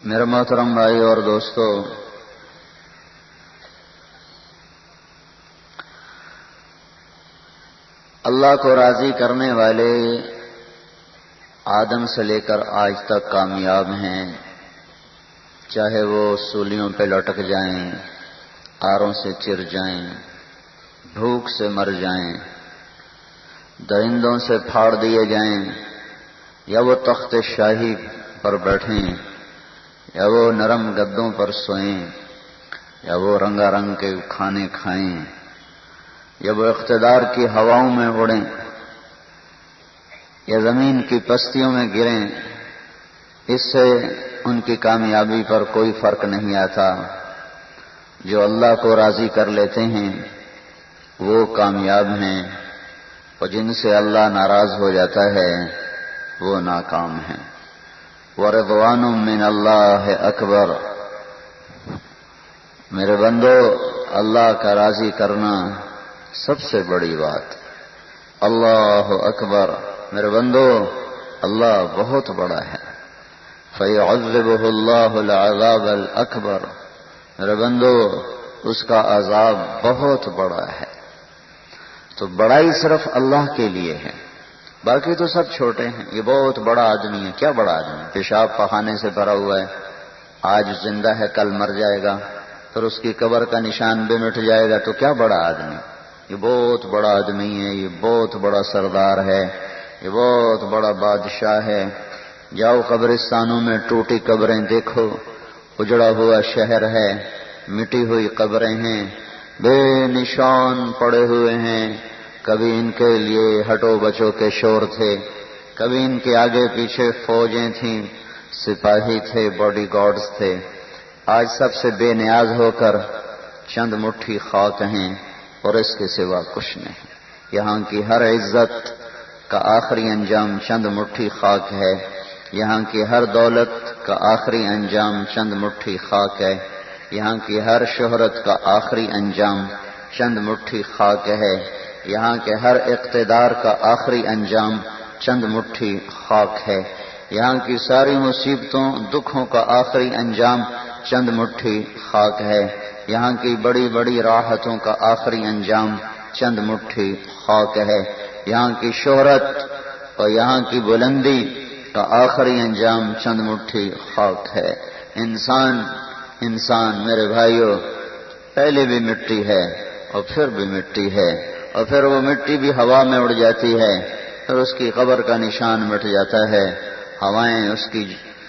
میرے محترم بھائی اور دوستو، اللہ کو راضی کرنے والے آدم سے لے کر آج تک کامیاب ہیں، چاہے وہ سولیوں پہ لٹک جائیں، آروں سے چر جائیں، بھوک سے مر جائیں، درندوں سے پھاڑ دیے جائیں، یا وہ تخت شاہی پر بیٹھیں، یا وہ نرم گدوں پر سوئیں، یا وہ رنگا رنگ کے کھانے کھائیں، یا وہ اقتدار کی ہواؤں میں اڑیں، یا زمین کی پستیوں میں گریں، اس سے ان کی کامیابی پر کوئی فرق نہیں آتا۔ جو اللہ کو راضی کر لیتے ہیں وہ کامیاب ہیں، اور جن سے اللہ ناراض ہو جاتا ہے وہ ناکام ہیں۔ وَرِضْوَانٌ مِّنَ اللَّهِ أَكْبَرُ۔ میرے بندو، اللہ کا راضی کرنا سب سے بڑی بات۔ اللہ اکبر۔ میرے بندو، اللہ بہت بڑا ہے۔ فَيُعَذِّبُهُ اللَّهُ الْعَذَابَ الْأَكْبَرَ۔ میرے بندو، اس کا عذاب بہت بڑا ہے۔ تو بڑائی صرف اللہ کے لیے ہے، باقی تو سب چھوٹے ہیں۔ یہ بہت بڑا آدمی ہے۔ کیا بڑا آدمی؟ پیشاب پخانے سے بھرا ہوا ہے، آج زندہ ہے کل مر جائے گا، پھر اس کی قبر کا نشان بھی مٹ جائے گا، تو کیا بڑا آدمی؟ یہ بہت بڑا آدمی ہے، یہ بہت بڑا سردار ہے، یہ بہت بڑا بادشاہ ہے۔ جاؤ قبرستانوں میں ٹوٹی قبریں دیکھو، اجڑا ہوا شہر ہے، مٹی ہوئی قبریں ہیں، بے نشان پڑے ہوئے ہیں۔ کبھی ان کے لیے ہٹو بچو کے شور تھے، کبھی ان کے آگے پیچھے فوجیں تھیں، سپاہی تھے، باڈی گارڈز تھے۔ آج سب سے بے نیاز ہو کر چند مٹھی خاک ہیں اور اس کے سوا کچھ نہیں۔ یہاں کی ہر عزت کا آخری انجام چند مٹھی خاک ہے، یہاں کی ہر دولت کا آخری انجام چند مٹھی خاک ہے، یہاں کی ہر شہرت کا آخری انجام چند مٹھی خاک ہے، یہاں کے ہر اقتدار کا آخری انجام چند مٹھی خاک ہے، یہاں کی ساری مصیبتوں دکھوں کا آخری انجام چند مٹھی خاک ہے، یہاں کی بڑی بڑی راحتوں کا آخری انجام چند مٹھی خاک ہے، یہاں کی شہرت اور یہاں کی بلندی کا آخری انجام چند مٹھی خاک ہے۔ انسان میرے بھائیوں پہلے بھی مٹی ہے اور پھر بھی مٹی ہے، اور پھر وہ مٹی بھی ہوا میں اڑ جاتی ہے، پھر اس کی قبر کا نشان مٹ جاتا ہے، ہوائیں اس کی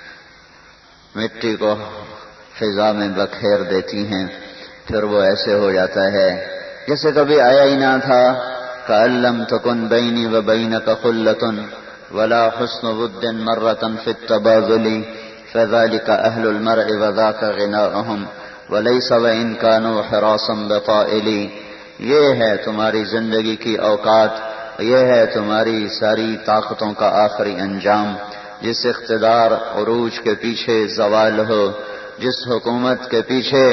مٹی کو فضا میں بکھیر دیتی ہیں، پھر وہ ایسے ہو جاتا ہے جیسے کبھی آیا ہی نہ تھا۔ كأن لم تكن بيني وبينك خلة ولا حسن ود مرة في التباذل فذلك أهل المرء وذاك غناؤهم وليس وإن كانوا حراسا بطائلي۔ یہ ہے تمہاری زندگی کی اوقات، یہ ہے تمہاری ساری طاقتوں کا آخری انجام۔ جس اقتدار عروج کے پیچھے زوال ہو، جس حکومت کے پیچھے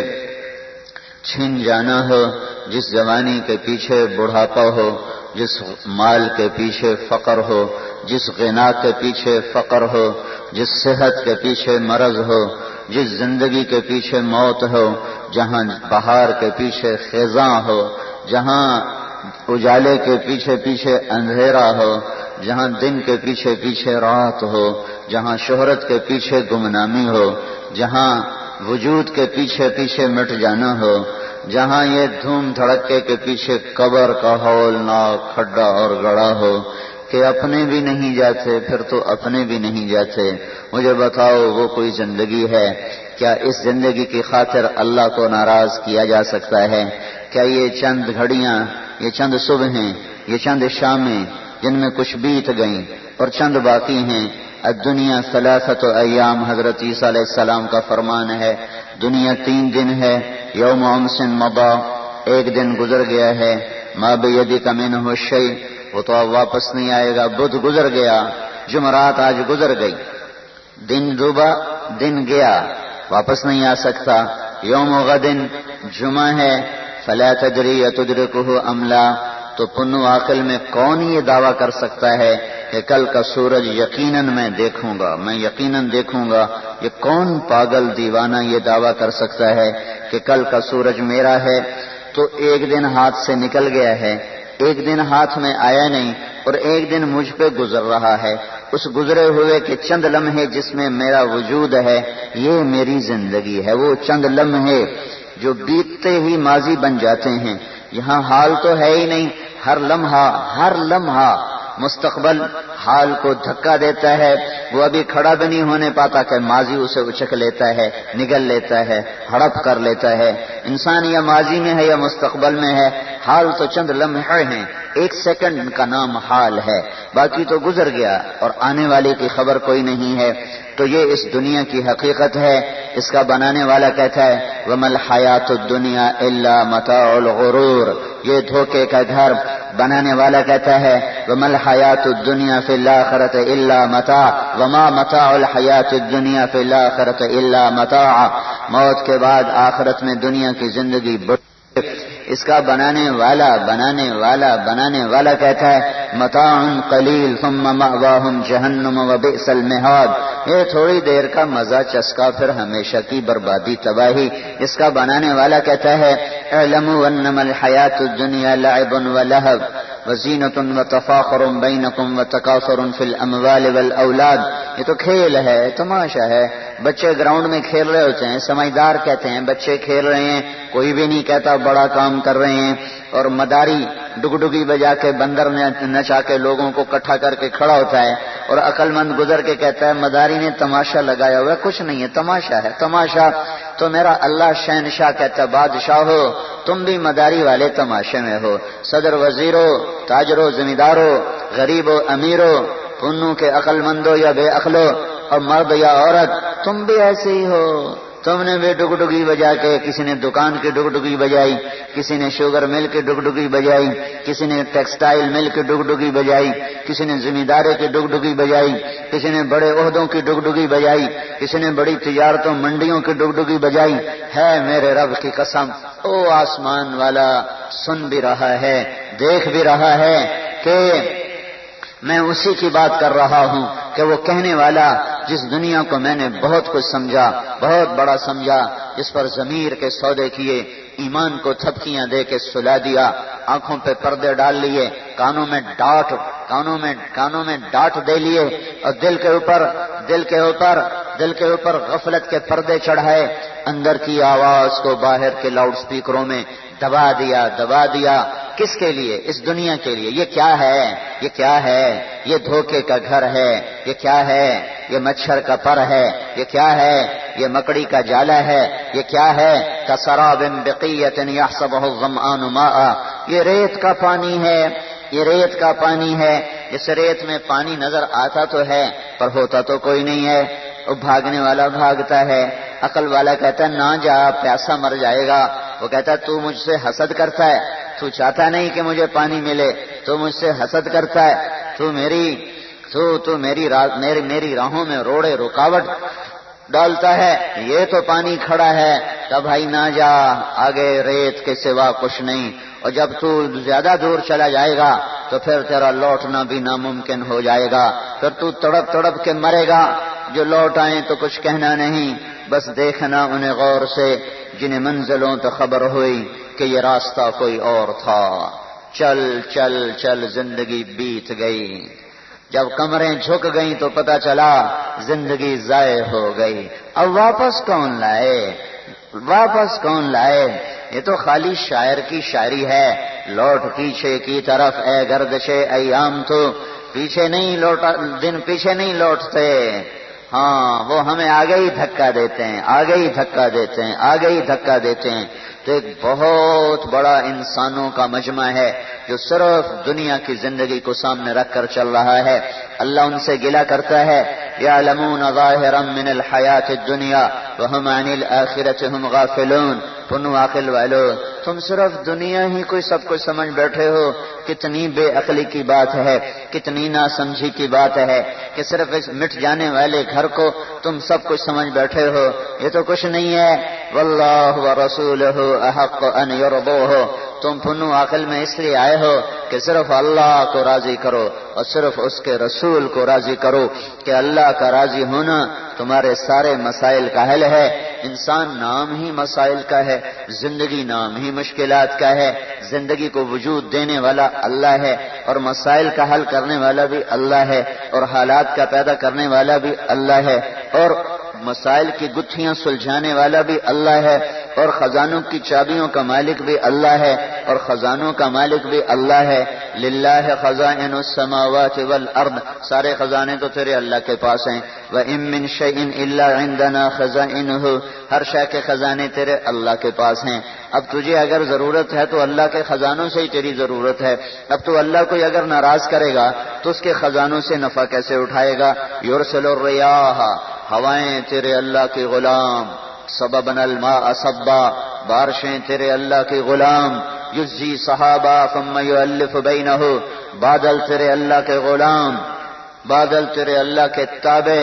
چھن جانا ہو، جس جوانی کے پیچھے بڑھاپا ہو، جس مال کے پیچھے فقر ہو، جس غنا کے پیچھے فقر ہو، جس صحت کے پیچھے مرض ہو، جس زندگی کے پیچھے موت ہو، جہاں بہار کے پیچھے خزاں ہو، جہاں اجالے کے پیچھے پیچھے اندھیرا ہو، جہاں دن کے پیچھے پیچھے رات ہو، جہاں شہرت کے پیچھے گمنامی ہو، جہاں وجود کے پیچھے پیچھے مٹ جانا ہو، جہاں یہ دھوم دھڑکے کے پیچھے قبر کا ہولناک کھڈا اور گڑھا ہو کہ اپنے بھی نہیں جاتے، پھر تو اپنے بھی نہیں جاتے۔ مجھے بتاؤ وہ کوئی زندگی ہے؟ کیا اس زندگی کی خاطر اللہ کو ناراض کیا جا سکتا ہے؟ کیا یہ چند گھڑیاں، یہ چند صبحیں، یہ چند شامیں جن میں کچھ بیت گئیں اور چند باقی ہیں؟ الدنیا ثلاثۃ ایام، حضرت عیسیٰ علیہ السلام کا فرمان ہے، دنیا 3 دن ہے۔ یوم امس مضی، ایک دن گزر گیا ہے، ما بیدک منہ شیء، وہ تو اب واپس نہیں آئے گا۔ بدھ گزر گیا، جمعرات آج گزر گئی، دن ڈوبا، دن گیا، واپس نہیں آ سکتا۔ یوم غد، جمعہ ہے، فلا تدری اتدرکہ ام لا، تو پنو عقل میں کون یہ دعویٰ کر سکتا ہے کہ کل کا سورج یقیناً میں دیکھوں گا، میں یقیناً دیکھوں گا۔ یہ کون پاگل دیوانہ یہ دعویٰ کر سکتا ہے کہ کل کا سورج میرا ہے؟ تو ایک دن ہاتھ سے نکل گیا ہے، ایک دن ہاتھ میں آیا نہیں، اور ایک دن مجھ پہ گزر رہا ہے۔ اس گزرے ہوئے کے چند لمحے جس میں میرا وجود ہے، یہ میری زندگی ہے۔ وہ چند لمحے جو بیتتے ہی ماضی بن جاتے ہیں، یہاں حال تو ہے ہی نہیں۔ ہر لمحہ مستقبل حال کو دھکا دیتا ہے، وہ ابھی کھڑا بھی نہیں ہونے پاتا کہ ماضی اسے اچک لیتا ہے، نگل لیتا ہے، ہڑپ کر لیتا ہے۔ انسان یا ماضی میں ہے یا مستقبل میں ہے، حال تو چند لمحے ہیں، ایک سیکنڈ کا نام حال ہے، باقی تو گزر گیا اور آنے والے کی خبر کوئی نہیں ہے۔ تو یہ اس دنیا کی حقیقت ہے۔ اس کا بنانے والا کہتا ہے وَمَا الْحَيَاةُ الدُّنْيَا إِلَّا مَتَاعُ الْغُرُورِ، یہ دھوکے کا گھر۔ بنانے والا کہتا ہے وَمَا الْحَيَاةُ الدُّنْيَا فِي الْآخِرَةِ إِلَّا مَتَاعٌ وَمَا مَتَاعُ الْحَيَاةِ الدُّنْيَا فِي الْآخِرَةِ إِلَّا مَتَاعٌ، موت کے بعد آخرت میں دنیا کی زندگی اس کا بنانے والا کہتا ہے متاع قلیل ثم مأواہم جہنم وبئس المہاد، یہ تھوڑی دیر کا مزہ چسکا پھر ہمیشہ کی بربادی تباہی۔ اس کا بنانے والا کہتا ہے اعلموا انما الحیاۃ الدنیا لعب ولہو وزینۃ وتفاخر بینکم وتکاثر فی الاموال والاولاد، یہ تو کھیل ہے، تماشا ہے۔ بچے گراؤنڈ میں کھیل رہے ہوتے ہیں، سمجھدار کہتے ہیں بچے کھیل رہے ہیں، کوئی بھی نہیں کہتا بڑا کام کر رہے ہیں۔ اور مداری ڈگڈگی بجا کے بندر نچا کے لوگوں کو اکٹھا کر کے کھڑا ہوتا ہے، اور عقل مند گزر کے کہتا ہے مداری نے تماشا لگایا ہوا ہے، کچھ نہیں ہے، تماشا ہے تماشا۔ تو میرا اللہ شہنشاہ کہتا ہے بادشاہ ہو، تم بھی مداری والے تماشے میں ہو، صدر وزیرو، تاجرو، زمیندارو، غریبو، امیرو، پنوں کے عقل مندو یا بے عقلو، اور مرد یا عورت، تم بھی ایسے ہی ہو۔ تم نے بھی ڈگڈگی بجا کے، کسی نے دکان کی ڈگڈگی بجائی، کسی نے شوگر مل کی ڈگڈگی بجائی، کسی نے ٹیکسٹائل مل کی ڈگڈگی بجائی، کسی نے زمیندارے کی ڈگڈگی بجائی، کسی نے بڑے عہدوں کی ڈگڈگی بجائی، کسی نے بڑی تجارتوں منڈیوں کی ڈگڈگی بجائی۔ ہے میرے رب کی قسم، او آسمان والا سن بھی رہا ہے، دیکھ بھی رہا ہے کہ میں اسی کی بات کر رہا ہوں کہ وہ کہنے والا جس دنیا کو میں نے بہت کچھ سمجھا، بہت بڑا سمجھا، جس پر ضمیر کے سودے کیے، ایمان کو تھپکیاں دے کے سلا دیا، آنکھوں پہ پردے ڈال لیے، کانوں میں ڈاٹ دے لیے، اور دل کے اوپر غفلت کے پردے چڑھائے، اندر کی آواز کو باہر کے لاؤڈ سپیکروں میں دبا دیا۔ کس کے لیے؟ اس دنیا کے لیے۔ یہ کیا ہے؟ یہ دھوکے کا گھر ہے۔ یہ کیا ہے؟ یہ مچھر کا پر ہے۔ یہ کیا ہے؟ یہ مکڑی کا جالا ہے۔ یہ کیا ہے؟ کسراب بقیۃ یحسبہ الظمآن ماء، یہ ریت کا پانی ہے۔ اس ریت میں پانی نظر آتا تو ہے پر ہوتا تو کوئی نہیں ہے۔ وہ بھاگنے والا بھاگتا ہے، عقل والا کہتا ہے نہ جا، پیاسا مر جائے گا۔ وہ کہتا ہے تو مجھ سے حسد کرتا ہے، تو چاہتا نہیں کہ مجھے پانی ملے، تو مجھ سے حسد کرتا ہے، تو میری راہوں میں روڑے رکاوٹ ڈالتا ہے، یہ تو پانی کھڑا ہے، تب بھائی نہ جا، آگے ریت کے سوا کچھ نہیں۔ اور جب تو زیادہ دور چلا جائے گا تو پھر تیرا لوٹنا بھی ناممکن ہو جائے گا، پھر تو تڑپ کے مرے گا۔ جو لوٹ آئیں تو کچھ کہنا نہیں، بس دیکھنا انہیں غور سے جنہیں منزلوں تو خبر ہوئی کہ یہ راستہ کوئی اور تھا۔ چل زندگی بیت گئی، جب کمریں جھک گئیں تو پتہ چلا زندگی ضائع ہو گئی۔ اب واپس کون لائے؟ یہ تو خالی شاعر کی شاعری ہے۔ لوٹ پیچھے کی طرف اے گردش ایام، تو پیچھے نہیں لوٹا، دن پیچھے نہیں لوٹتے۔ ہاں وہ ہمیں آگے ہی دھکا دیتے ہیں۔ تو ایک بہت بڑا انسانوں کا مجمع ہے جو صرف دنیا کی زندگی کو سامنے رکھ کر چل رہا ہے۔ اللہ ان سے گلہ کرتا ہے یعلمون ظاہرا من الحیات الدنیا وهم عن الآخرة هم غافلون، پنو عقل والو، تم صرف دنیا ہی کوئی سب کچھ سمجھ بیٹھے ہو. کتنی بے عقلی کی بات ہے، کتنی ناسمجھی کی بات ہے کہ صرف اس مٹ جانے والے گھر کو تم سب کچھ سمجھ بیٹھے ہو. یہ تو کچھ نہیں ہے. واللہ ورسولہ احق ان یرضوہ. تم پنو عقل میں اس لیے آئے ہو کہ صرف اللہ کو راضی کرو اور صرف اس کے رسول کو راضی کرو، کہ اللہ کا راضی ہونا تمہارے سارے مسائل کا حل ہے. انسان نام ہی مسائل کا ہے، زندگی نام ہی مشکلات کا ہے. زندگی کو وجود دینے والا اللہ ہے اور مسائل کا حل کرنے والا بھی اللہ ہے اور حالات کا پیدا کرنے والا بھی اللہ ہے اور مسائل کی گتھیاں سلجھانے والا بھی اللہ ہے اور خزانوں کی چابیوں کا مالک بھی اللہ ہے اور خزانوں کا مالک بھی اللہ ہے. للہ خزائن السماوات والارض. سارے خزانے تو تیرے اللہ کے پاس ہیں. وَإِن مِّن شَيْءٍ إِلَّا عِندَنَا خَزَائِنُهُ. ہر شے کے خزانے تیرے اللہ کے پاس ہیں. اب تجھے اگر ضرورت ہے تو اللہ کے خزانوں سے ہی تیری ضرورت ہے. اب تو اللہ کو اگر ناراض کرے گا تو اس کے خزانوں سے نفع کیسے اٹھائے گا؟ یرسل الریاح. ہوائیں تیرے اللہ کے غلام. سببنا الماء صبا. بارشیں تیرے اللہ کے غلام. یجزی صحابہ ثم یؤلف بینہ. بادل تیرے اللہ کے غلام. بادل تیرے اللہ کے تابع.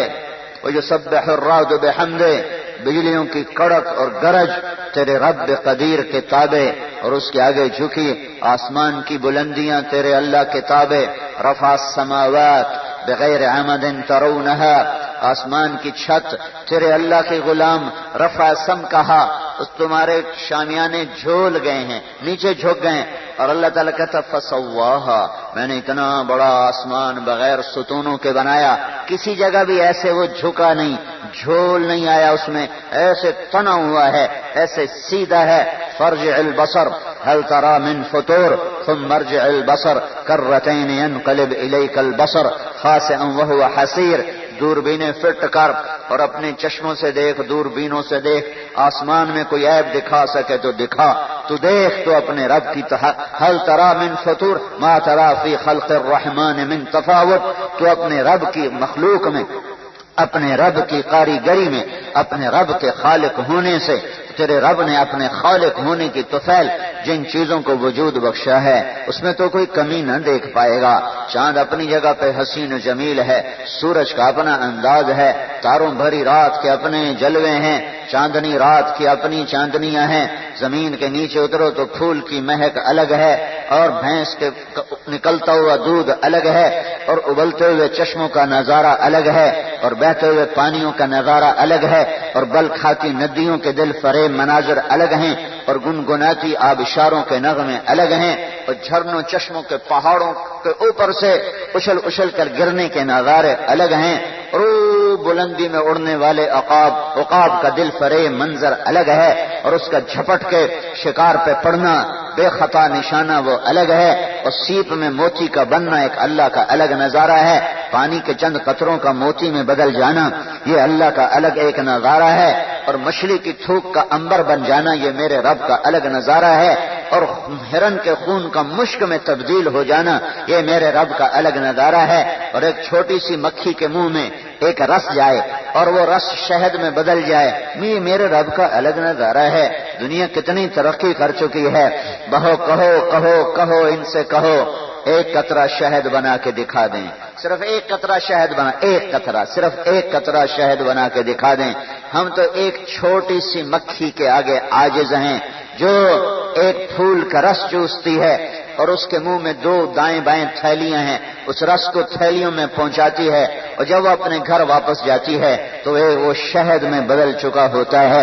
ویسبح الرعد بحمدہ. بجلیوں کی کڑک اور گرج تیرے رب قدیر کے تابع اور اس کے آگے جھکی. آسمان کی بلندیاں تیرے اللہ کے تابع. رفع السماوات بغیر عمد ترونہا. آسمان کی چھت تیرے اللہ کے غلام. رفع سم کہا اس تمہارے شامیانے جھول گئے ہیں، نیچے جھک گئے. اور اللہ تعالیٰ کہتا فسواہا. میں نے اتنا بڑا آسمان بغیر ستونوں کے بنایا، کسی جگہ بھی ایسے وہ جھکا نہیں، جھول نہیں آیا اس میں، ایسے تنا ہوا ہے، ایسے سیدھا ہے. فرجع البصر هل ترى من فطور ثم ارجع البصر کرتین ينقلب الیک البصر خاسئا وهو حسیر. دوربینیں فٹ کر اور اپنے چشموں سے دیکھ، دوربینوں سے دیکھ. آسمان میں کوئی عیب دکھا سکے تو دکھا، تو دیکھ تو اپنے رب کی هل ترى من فطور ما ترى في خلق الرحمن من تفاوت. تو اپنے رب کی مخلوق میں، اپنے رب کی کاریگری میں، اپنے رب کے خالق ہونے سے، تیرے رب نے اپنے خالق ہونے کی طفیل جن چیزوں کو وجود بخشا ہے اس میں تو کوئی کمی نہ دیکھ پائے گا. چاند اپنی جگہ پہ حسین و جمیل ہے، سورج کا اپنا انداز ہے، تاروں بھری رات کے اپنے جلوے ہیں، چاندنی رات کی اپنی چاندنیاں ہیں. زمین کے نیچے اترو تو پھول کی مہک الگ ہے اور بھینس کے نکلتا ہوا دودھ الگ ہے اور ابلتے ہوئے چشموں کا نظارہ الگ ہے اور بہتے ہوئے پانیوں کا نظارہ الگ ہے اور بل کھاتی ندیوں کے دل فریب مناظر الگ ہیں اور گنگناتی آبشاروں کے نغمے الگ ہیں اور جھرنوں چشموں کے پہاڑوں کے اوپر سے اچھل اچھل کر گرنے کے نظارے الگ ہیں اور بلندی میں اڑنے والے عقاب کا دل فریب منظر الگ ہے اور اس کا جھپٹ کے شکار پہ پڑنا بے خطا نشانہ وہ الگ ہے اور سیپ میں موتی کا بننا ایک اللہ کا الگ نظارہ ہے. پانی کے چند قطروں کا موتی میں بدل جانا یہ اللہ کا الگ ایک نظارہ ہے اور مچھلی کی تھوک کا عنبر بن جانا یہ میرے رب کا الگ نظارہ ہے اور ہرن کے خون کا مشک میں تبدیل ہو جانا یہ میرے رب کا الگ نظارہ ہے. اور ایک چھوٹی سی مکھی کے منہ میں ایک رس جائے اور وہ رس شہد میں بدل جائے یہ میرے رب کا الگ نظارہ ہے. دنیا کتنی ترقی کر چکی ہے. بہو کہو کہو کہو ان سے کہو ایک قطرہ شہد بنا کے دکھا دیں. صرف ایک قطرہ شہد بنا، ایک قطرہ، صرف ایک قطرہ شہد بنا کے دکھا دیں. ہم تو ایک چھوٹی سی مکھی کے آگے عاجز ہیں جو ایک پھول کا رس چوستی ہے اور اس کے منہ میں دو دائیں بائیں تھیلیاں ہیں، اس رس کو تھیلیوں میں پہنچاتی ہے اور جب وہ اپنے گھر واپس جاتی ہے تو وہ شہد میں بدل چکا ہوتا ہے.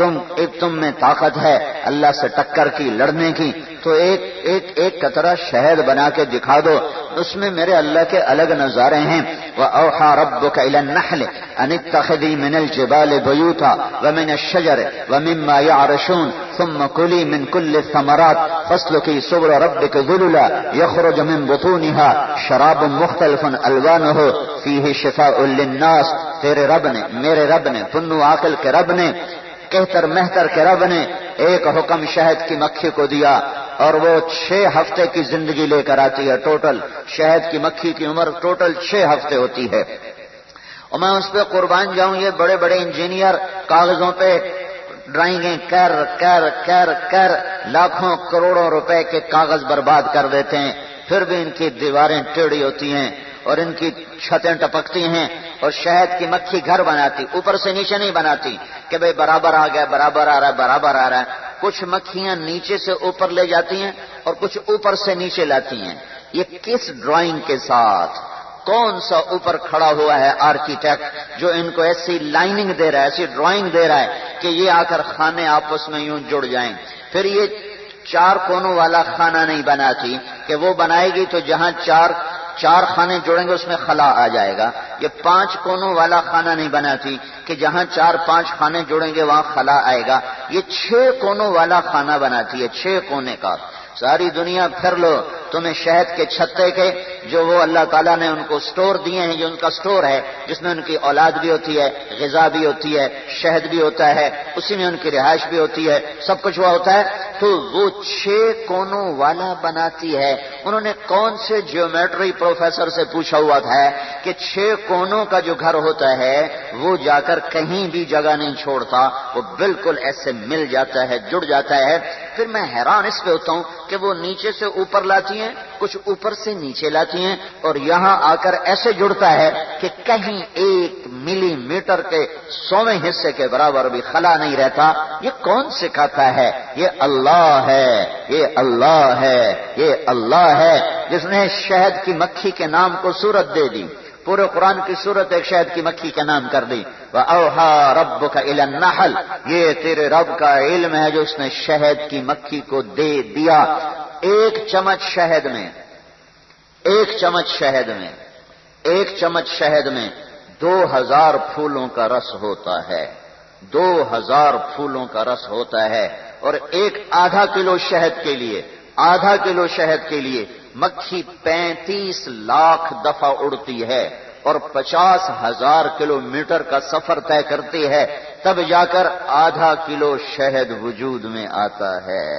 تم میں طاقت ہے اللہ سے ٹکر کی، لڑنے کی، تو ایک قطرہ شہد بنا کے دکھا دو. اس میں میرے اللہ کے الگ نظارے ہیں. وَأَوْحَى رَبُّكَ إِلَى النَّحْلِ أَنِ اتَّخِذِي مِنَ الْجِبَالِ بُيُوتًا وَمِنَ الشَّجَرِ وَمِمَّا يَعْرِشُونَ ثُمَّ كُلِي مِنْ كُلِّ الثَّمَرَاتِ فَاسْلُكِي سُبُلَ رَبِّكَ ذُلُلًا يَخْرُجُ مِنْ بُطُونِهَا شَرَابٌ مُخْتَلِفٌ أَلْوَانُهُ فِيهِ شِفَاءٌ لِلنَّاسِ. تیرے رب نے، میرے رب نے، پنو عاقل کے رب نے، کہتر مہتر کے رب نے ایک حکم شہد کی مکھی کو دیا اور وہ 6 ہفتے کی زندگی لے کر آتی ہے. ٹوٹل شہد کی مکھی کی عمر ٹوٹل 6 ہفتے ہوتی ہے. اور میں اس پہ قربان جاؤں، یہ بڑے بڑے انجینئر کاغذوں پہ ڈرائنگیں کر کر کر کر لاکھوں کروڑوں روپے کے کاغذ برباد کر دیتے ہیں، پھر بھی ان کی دیواریں ٹیڑھی ہوتی ہیں اور ان کی چھتیں ٹپکتی ہیں، اور شہد کی مکھی گھر بناتی، اوپر سے نیچے نہیں بناتی کہ بھئی برابر آ گیا، برابر آ رہا ہے، برابر آ رہا ہے۔ کچھ مکھیاں نیچے سے اوپر لے جاتی ہیں اور کچھ اوپر سے نیچے لاتی ہیں۔ یہ کس ڈرائنگ کے ساتھ؟ کون سا اوپر کھڑا ہوا ہے آرکیٹیکٹ جو ان کو ایسی لائننگ دے رہا ہے، ایسی ڈرائنگ دے رہا ہے کہ یہ آ کر خانے آپس میں یوں جڑ جائیں؟ پھر یہ 4 کونوں والا خانہ نہیں بناتی کہ وہ بنائے گی تو جہاں چار خانے جوڑیں گے اس میں خلا آ جائے گا۔ یہ 5 کونوں والا خانہ نہیں بناتی کہ جہاں 4-5 خانے جوڑیں گے وہاں خلا آئے گا۔ یہ 6 کونوں والا خانہ بناتی ہے، 6 کونے کا۔ ساری دنیا پھر لو، تمہیں شہد کے چھتے کے جو وہ اللہ تعالیٰ نے ان کو سٹور دیے ہیں، جو ان کا سٹور ہے جس میں ان کی اولاد بھی ہوتی ہے، غذا بھی ہوتی ہے، شہد بھی ہوتا ہے، اسی میں ان کی رہائش بھی ہوتی ہے، سب کچھ ہوا ہوتا ہے، تو وہ 6 کونوں والا بناتی ہے۔ انہوں نے کون سے جیومیٹری پروفیسر سے پوچھا ہوا تھا کہ 6 کونوں کا جو گھر ہوتا ہے وہ جا کر کہیں بھی جگہ نہیں چھوڑتا، وہ بالکل ایسے مل جاتا ہے، جڑ جاتا ہے۔ پھر میں حیران اس پہ ہوتا ہوں کہ وہ نیچے سے اوپر لاتی ہیں، کچھ اوپر سے نیچے لاتی ہیں، اور یہاں آ کر ایسے جڑتا ہے کہ کہیں 1 ملی میٹر کے 100ویں حصے کے برابر بھی خلا نہیں رہتا۔ یہ کون سکھاتا ہے؟ یہ اللہ ہے، یہ اللہ ہے، یہ اللہ ہے جس نے شہد کی مکھی کے نام کو صورت دے دی۔ پورے قرآن کی صورت ایک شہد کی مکھی کا نام کر دی۔ وَأَوْحَى رَبُّكَ إِلَى النَّحْلِ، یہ تیرے رب کا علم ہے جو اس نے شہد کی مکھی کو دے دیا۔ 1 چمچ شہد میں 2000 پھولوں کا رس ہوتا ہے، 2000 پھولوں کا رس ہوتا ہے، اور آدھا کلو شہد کے لیے مکھی 35 لاکھ دفعہ اڑتی ہے اور 50,000 کلومیٹر کا سفر طے کرتی ہے، تب جا کر آدھا کلو شہد وجود میں آتا ہے۔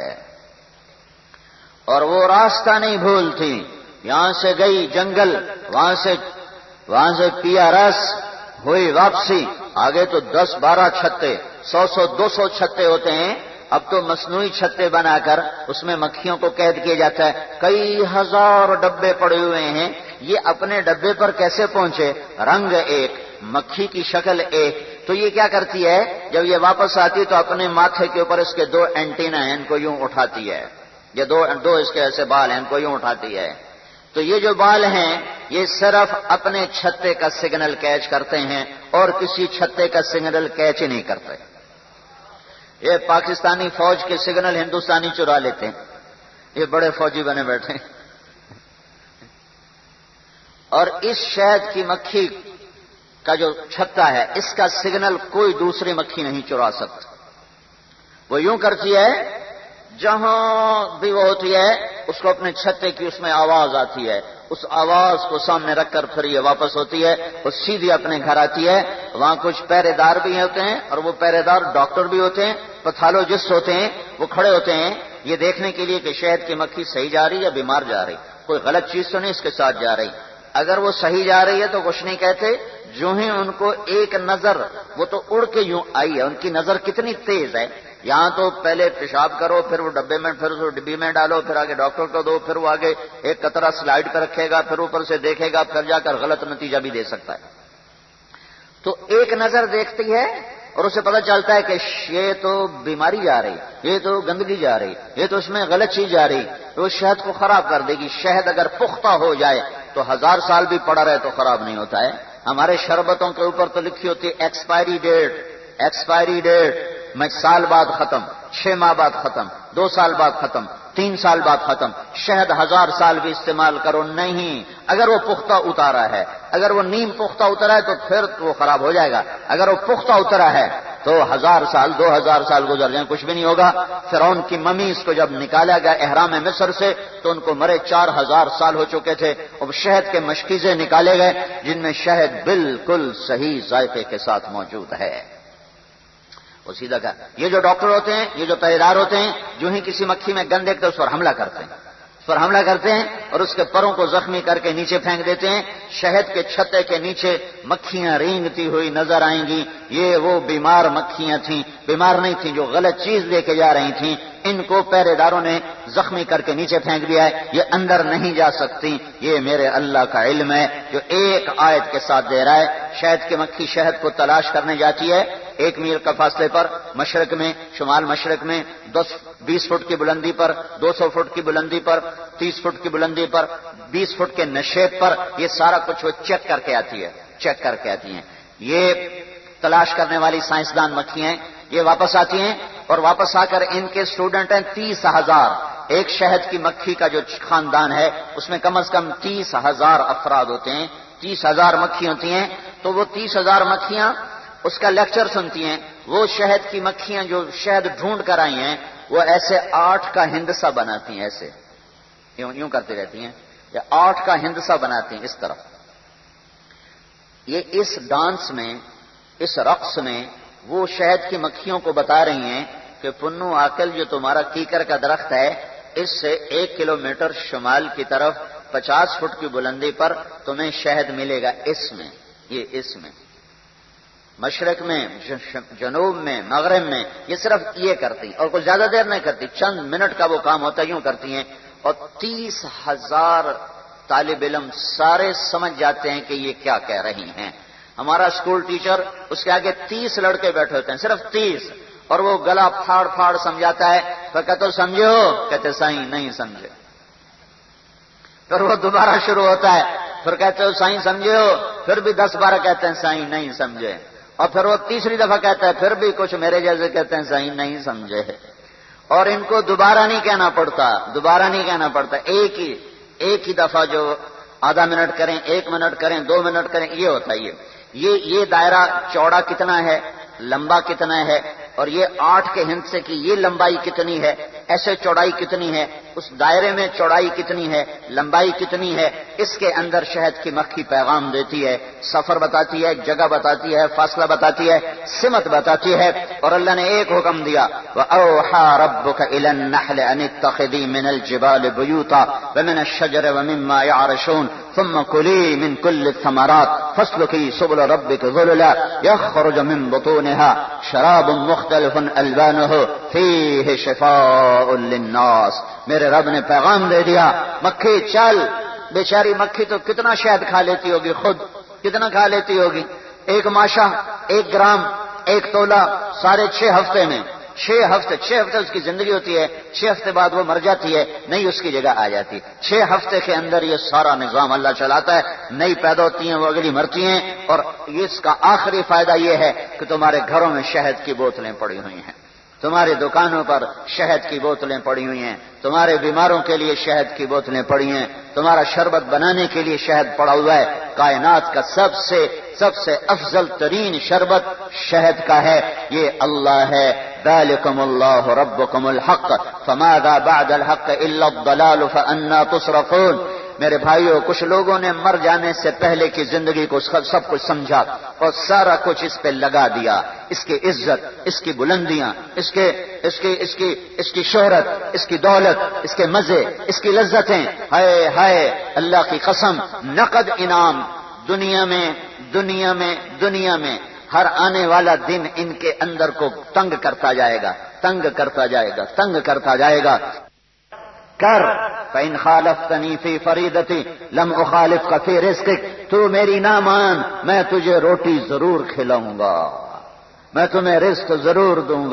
اور وہ راستہ نہیں بھولتی، یہاں سے گئی جنگل، وہاں سے پیا رس، ہوئی واپسی، آگے تو 10-12 چھتے، 100-200 چھتے ہوتے ہیں۔ اب تو مصنوعی چھتے بنا کر اس میں مکھیوں کو قید کیا جاتا ہے، کئی ہزار ڈبے پڑے ہوئے ہیں۔ یہ اپنے ڈبے پر کیسے پہنچے؟ رنگ ایک، مکھی کی شکل ایک۔ تو یہ کیا کرتی ہے؟ جب یہ واپس آتی تو اپنے ماتھے کے اوپر اس کے 2 اینٹینا ہیں، ان کو یوں اٹھاتی ہے، یہ دو اس کے ایسے بال ہیں، ان کو یوں اٹھاتی ہے۔ تو یہ جو بال ہیں یہ صرف اپنے چھتے کا سگنل کیچ کرتے ہیں اور کسی چھتے کا سگنل کیچ ہی نہیں کرتے۔ یہ پاکستانی فوج کے سگنل ہندوستانی چرا لیتے ہیں، یہ بڑے فوجی بنے بیٹھے ہیں۔ اور اس شہد کی مکھی کا جو چھتا ہے اس کا سگنل کوئی دوسری مکھی نہیں چرا سکتی۔ وہ یوں کرتی ہے، جہاں بھی وہ ہوتی ہے اس کو اپنے چھتے کی اس میں آواز آتی ہے، اس آواز کو سامنے رکھ کر پھر یہ واپس ہوتی ہے، وہ سیدھی اپنے گھر آتی ہے۔ وہاں کچھ پہرے دار بھی ہوتے ہیں اور وہ پہرے دار ڈاکٹر بھی ہوتے ہیں، پیتھولوجسٹ ہوتے ہیں، وہ کھڑے ہوتے ہیں یہ دیکھنے کے لیے کہ شہد کی مکھی صحیح جا رہی یا بیمار جا رہی، کوئی غلط چیز تو نہیں اس کے ساتھ جا رہی۔ اگر وہ صحیح جا رہی ہے تو کچھ نہیں کہتے، جو ہی ان کو ایک نظر، وہ تو اڑ کے یوں آئی ہے، ان کی نظر کتنی تیز ہے، یہاں تو پہلے پیشاب کرو، پھر وہ ڈبے میں، پھر وہ ڈبی میں ڈالو، پھر آگے ڈاکٹر کو دو، پھر وہ آگے ایک قطرہ سلائیڈ پہ رکھے گا، پھر اوپر سے دیکھے گا، پھر جا کر غلط نتیجہ بھی دے سکتا ہے۔ تو ایک نظر دیکھتی ہے اور اسے پتہ چلتا ہے کہ یہ تو بیماری جا رہی، یہ تو گندگی جا رہی، یہ تو اس میں غلط چیز جا رہی، تو وہ شہد کو خراب کر دے گی۔ شہد اگر پختہ ہو جائے تو 1000 سال بھی پڑا رہے تو خراب نہیں ہوتا ہے۔ ہمارے شربتوں کے اوپر تو لکھی ہوتی ہے ایکسپائری ڈیٹ، میں سال بعد ختم، 6 ماہ بعد ختم، 2 سال بعد ختم، 3 سال بعد ختم۔ شہد 1000 سال بھی استعمال کرو نہیں، اگر وہ پختہ اتارا ہے، اگر وہ نیم پختہ اترا ہے تو پھر وہ خراب ہو جائے گا، اگر وہ پختہ اترا ہے تو 1000 سال 2000 سال گزر جائیں کچھ بھی نہیں ہوگا۔ فرعون کی ممی اس کو جب نکالا گیا احرام مصر سے تو ان کو مرے 4000 سال ہو چکے تھے، اب شہد کے مشکیزیں نکالے گئے جن میں شہد بالکل صحیح ذائقے کے ساتھ موجود ہے۔ وہ سیدھا کہا، یہ جو ڈاکٹر ہوتے ہیں، یہ جو پہریدار ہوتے ہیں، جو ہی کسی مکھی میں گند دیکھتے اس پر حملہ کرتے ہیں، اس پر حملہ کرتے ہیں اور اس کے پروں کو زخمی کر کے نیچے پھینک دیتے ہیں. شہد کے چھتے کے نیچے مکھیاں رینگتی ہوئی نظر آئیں گی. یہ وہ بیمار مکھیاں تھیں، بیمار نہیں تھیں، جو غلط چیز لے کے جا رہی تھیں. ان کو پہرے داروں نے زخمی کر کے نیچے پھینک دیا ہے. یہ اندر نہیں جا سکتی. یہ میرے اللہ کا علم ہے جو ایک آیت کے ساتھ دے رہا ہے. شہد کی مکھی شہد کو تلاش کرنے جاتی ہے 1 میل کا فاصلے پر، مشرق میں، شمال مشرق میں، 20 فٹ کی بلندی پر، 200 فٹ کی بلندی پر، 30 فٹ کی بلندی پر، 20 فٹ کے نشیب پر. یہ سارا کچھ وہ چیک کر کے آتی ہیں. یہ تلاش کرنے والی سائنسدان مکھیاں ہیں. یہ واپس آتی ہیں اور واپس آ کر ان کے اسٹوڈنٹ ہیں 30,000. ایک شہد کی مکھی کا جو خاندان ہے اس میں کم از کم 30,000 افراد ہوتے ہیں. 30,000 مکھی ہوتی ہیں. تو وہ 30,000 مکھیاں اس کا لیکچر سنتی ہیں. وہ شہد کی مکھیاں جو شہد ڈھونڈ کر آئی ہیں وہ ایسے 8 کا ہندسہ بناتی ہیں. ایسے یوں کرتی رہتی ہیں. یا 8 کا ہندسہ بناتی ہیں اس طرف. یہ اس ڈانس میں، اس رقص میں وہ شہد کی مکھیوں کو بتا رہی ہیں کہ پنو آکل جو تمہارا کیکر کا درخت ہے اس سے 1 کلومیٹر شمال کی طرف 50 فٹ کی بلندی پر تمہیں شہد ملے گا. اس میں مشرق میں، جنوب میں، مغرب میں. یہ صرف یہ کرتی اور کوئی زیادہ دیر نہیں کرتی، چند منٹ کا وہ کام ہوتا ہے. یوں کرتی ہیں اور 30,000 طالب علم سارے سمجھ جاتے ہیں کہ یہ کیا کہہ رہی ہیں. ہمارا اسکول ٹیچر اس کے آگے 30 لڑکے بیٹھے ہوتے ہیں، صرف 30، اور وہ گلا پھاڑ پھاڑ سمجھاتا ہے. پھر کہتے ہو سمجھے ہو؟ کہتے سائیں نہیں سمجھے. پھر وہ دوبارہ شروع ہوتا ہے. پھر کہتے ہو سائیں سمجھے ہو؟ پھر بھی 10-12 کہتے ہیں سائیں نہیں سمجھے. اور پھر وہ تیسری دفعہ کہتا ہے. پھر بھی کچھ میرے جیسے کہتے ہیں سائیں نہیں سمجھے. اور ان کو دوبارہ نہیں کہنا پڑتا. ایک ہی دفعہ جو آدھا منٹ کریں، 1 منٹ کریں، 2 منٹ کریں، یہ ہوتا ہے. یہ دائرہ چوڑا کتنا ہے، لمبا کتنا ہے، اور یہ 8 کے ہندسے کی یہ لمبائی کتنی ہے، ایسے چوڑائی کتنی ہے، اس دائرے میں چوڑائی کتنی ہے، لمبائی کتنی ہے. اس کے اندر شہد کی مکھی پیغام دیتی ہے، سفر بتاتی ہے، جگہ بتاتی ہے، فاصلہ بتاتی ہے، سمت بتاتی ہے. اور اللہ نے ایک حکم دیا، وَأَوْحَى رَبُّكَ إِلَى النَّحْلِ أَنِ اتَّخِذِي مِنَ الْجِبَالِ بُيُوتًا وَمِنَ الشَّجَرِ وَمِمَّا يَعْرِشُونَ ثُمَّ كُلِي مِنْ كُلِّ الثَّمَرَاتِ فَاسْلُكِي سُبُلَ رَبِّكِ ذُلُلًا يَخْرُجُ مِنْ بُطُونِهَا شَرَابٌ مُخْتَلِفٌ أَلْوَانُهُ فِيهِ شِفَاءٌ لِلنَّاسِ. میرے رب نے پیغام دے دیا، مکھی چل. بیچاری مکھی تو کتنا شہد کھا لیتی ہوگی، خود کتنا کھا لیتی ہوگی. 1 ماشا، 1 گرام، 1 تولہ، سارے 6 ہفتے میں. 6 ہفتے اس کی زندگی ہوتی ہے. 6 ہفتے بعد وہ مر جاتی ہے، نئی اس کی جگہ آ جاتی. 6 ہفتے کے اندر یہ سارا نظام اللہ چلاتا ہے. نئی پیدا ہوتی ہیں، وہ اگلی مرتی ہیں. اور اس کا آخری فائدہ یہ ہے کہ تمہارے گھروں میں شہد کی بوتلیں پڑی ہوئی ہیں، تمہاری دکانوں پر شہد کی بوتلیں پڑی ہوئی ہیں، تمہارے بیماروں کے لیے شہد کی بوتلیں پڑی ہیں، تمہارا شربت بنانے کے لیے شہد پڑا ہوا ہے. کائنات کا سب سے افضل ترین شربت شہد کا ہے. یہ اللہ ہے. ذالکم اللہ ربکم الحق فماذا بعد الحق الا الضلال فانا تصرفون. میرے بھائیوں، کچھ لوگوں نے مر جانے سے پہلے کی زندگی کو سب کچھ سمجھا اور سارا کچھ اس پہ لگا دیا. اس کی عزت، اس کی بلندیاں، اس کی شہرت، اس کی دولت، اس کے مزے، اس کی لذتیں. ہائے اللہ کی قسم، نقد انعام دنیا میں ہر آنے والا دن ان کے اندر کو تنگ کرتا جائے گا. کر فإن خالفتنی فی فریدتی لم اخالفک فی رزقک. تو میری نہ مان، میں تجھے روٹی ضرور کھلاؤں گا، میں تمہیں رزق ضرور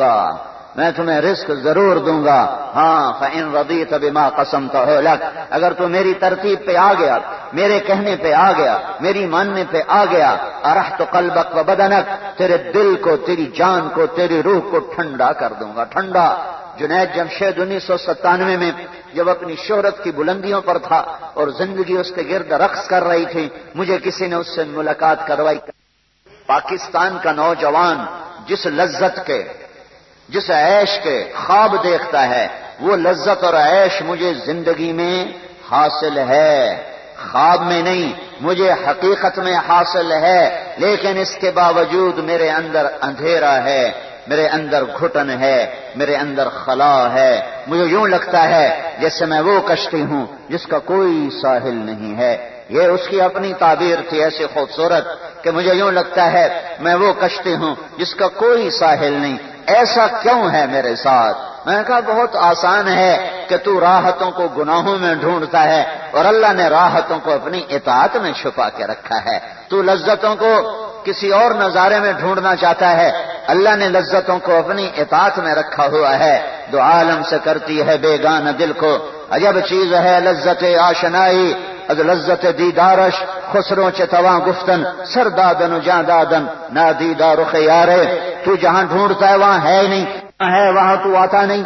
دوں گا. ہاں فإن رضیت بما قسمتہ لک. اگر تو میری ترتیب پہ آ گیا، میرے کہنے پہ آ گیا، میری ماننے پہ آ گیا، ارحت قلبک و بدنک. تیرے دل کو، تیری جان کو، تیری روح کو ٹھنڈا کر دوں گا. ٹھنڈا. جنید جمشید 1997 میں جب اپنی شہرت کی بلندیوں پر تھا اور زندگی اس کے گرد رقص کر رہی تھی، مجھے کسی نے اس سے ملاقات کروائی. پاکستان کا نوجوان جس لذت کے، جس عیش کے خواب دیکھتا ہے، وہ لذت اور عیش مجھے زندگی میں حاصل ہے. خواب میں نہیں، مجھے حقیقت میں حاصل ہے. لیکن اس کے باوجود میرے اندر اندھیرا ہے. میرے اندر گھٹن ہے، میرے اندر خلا ہے، مجھے یوں لگتا ہے جیسے میں وہ کشتی ہوں جس کا کوئی ساحل نہیں ہے۔ یہ اس کی اپنی تعبیر تھی ایسی خوبصورت کہ مجھے یوں لگتا ہے میں وہ کشتی ہوں جس کا کوئی ساحل نہیں۔ ایسا کیوں ہے میرے ساتھ؟ میں نے کہا بہت آسان ہے کہ تو راحتوں کو گناہوں میں ڈھونڈتا ہے اور اللہ نے راحتوں کو اپنی اطاعت میں چھپا کے رکھا ہے۔ تو لذتوں کو کسی اور نظارے میں ڈھونڈنا چاہتا ہے، اللہ نے لذتوں کو اپنی اطاعت میں رکھا ہوا ہے۔ دو عالم سے کرتی ہے بیگانہ دل کو، عجب چیز ہے لذت آشنائی، از لذت دیدارش خسروں چتواں گفتن سردادن و جاندادن نادیدہ رخ یارے۔ تو جہاں ڈھونڈتا ہے وہاں ہے ہی نہیں، ہے وہاں تو آتا نہیں۔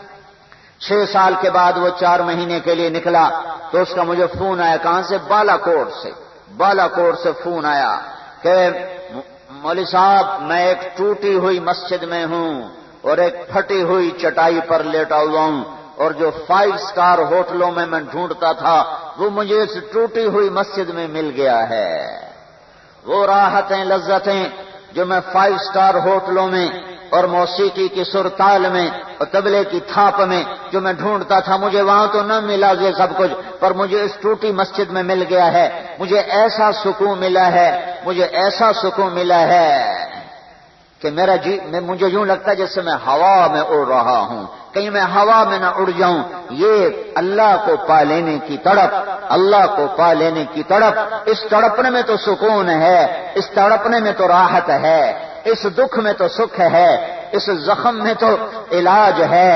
6 سال کے بعد وہ 4 مہینے کے لیے نکلا تو اس کا مجھے فون آیا، کہاں سے؟ بالا کوٹ سے فون آیا کہ مولوی صاحب میں ایک ٹوٹی ہوئی مسجد میں ہوں اور ایک پھٹی ہوئی چٹائی پر لیٹا ہوا ہوں، اور جو 5 سٹار ہوٹلوں میں ڈھونڈتا تھا وہ مجھے اس ٹوٹی ہوئی مسجد میں مل گیا ہے۔ وہ راحتیں لذتیں جو میں 5 سٹار ہوٹلوں میں اور موسیقی کی سرتال میں اور طبلے کی تھاپ میں جو میں ڈھونڈتا تھا مجھے وہاں تو نہ ملا یہ سب کچھ، پر مجھے اس ٹوٹی مسجد میں مل گیا ہے۔ مجھے ایسا سکون ملا ہے، مجھے ایسا سکون ملا ہے کہ مجھے یوں لگتا ہے جیسے میں ہوا میں اڑ رہا ہوں، کہیں میں ہوا میں نہ اڑ جاؤں۔ یہ اللہ کو پا لینے کی تڑپ، اللہ کو پا لینے کی تڑپ، اس تڑپنے میں تو سکون ہے، اس تڑپنے میں تو راحت ہے، اس دکھ میں تو سکھ ہے، اس زخم میں تو علاج ہے،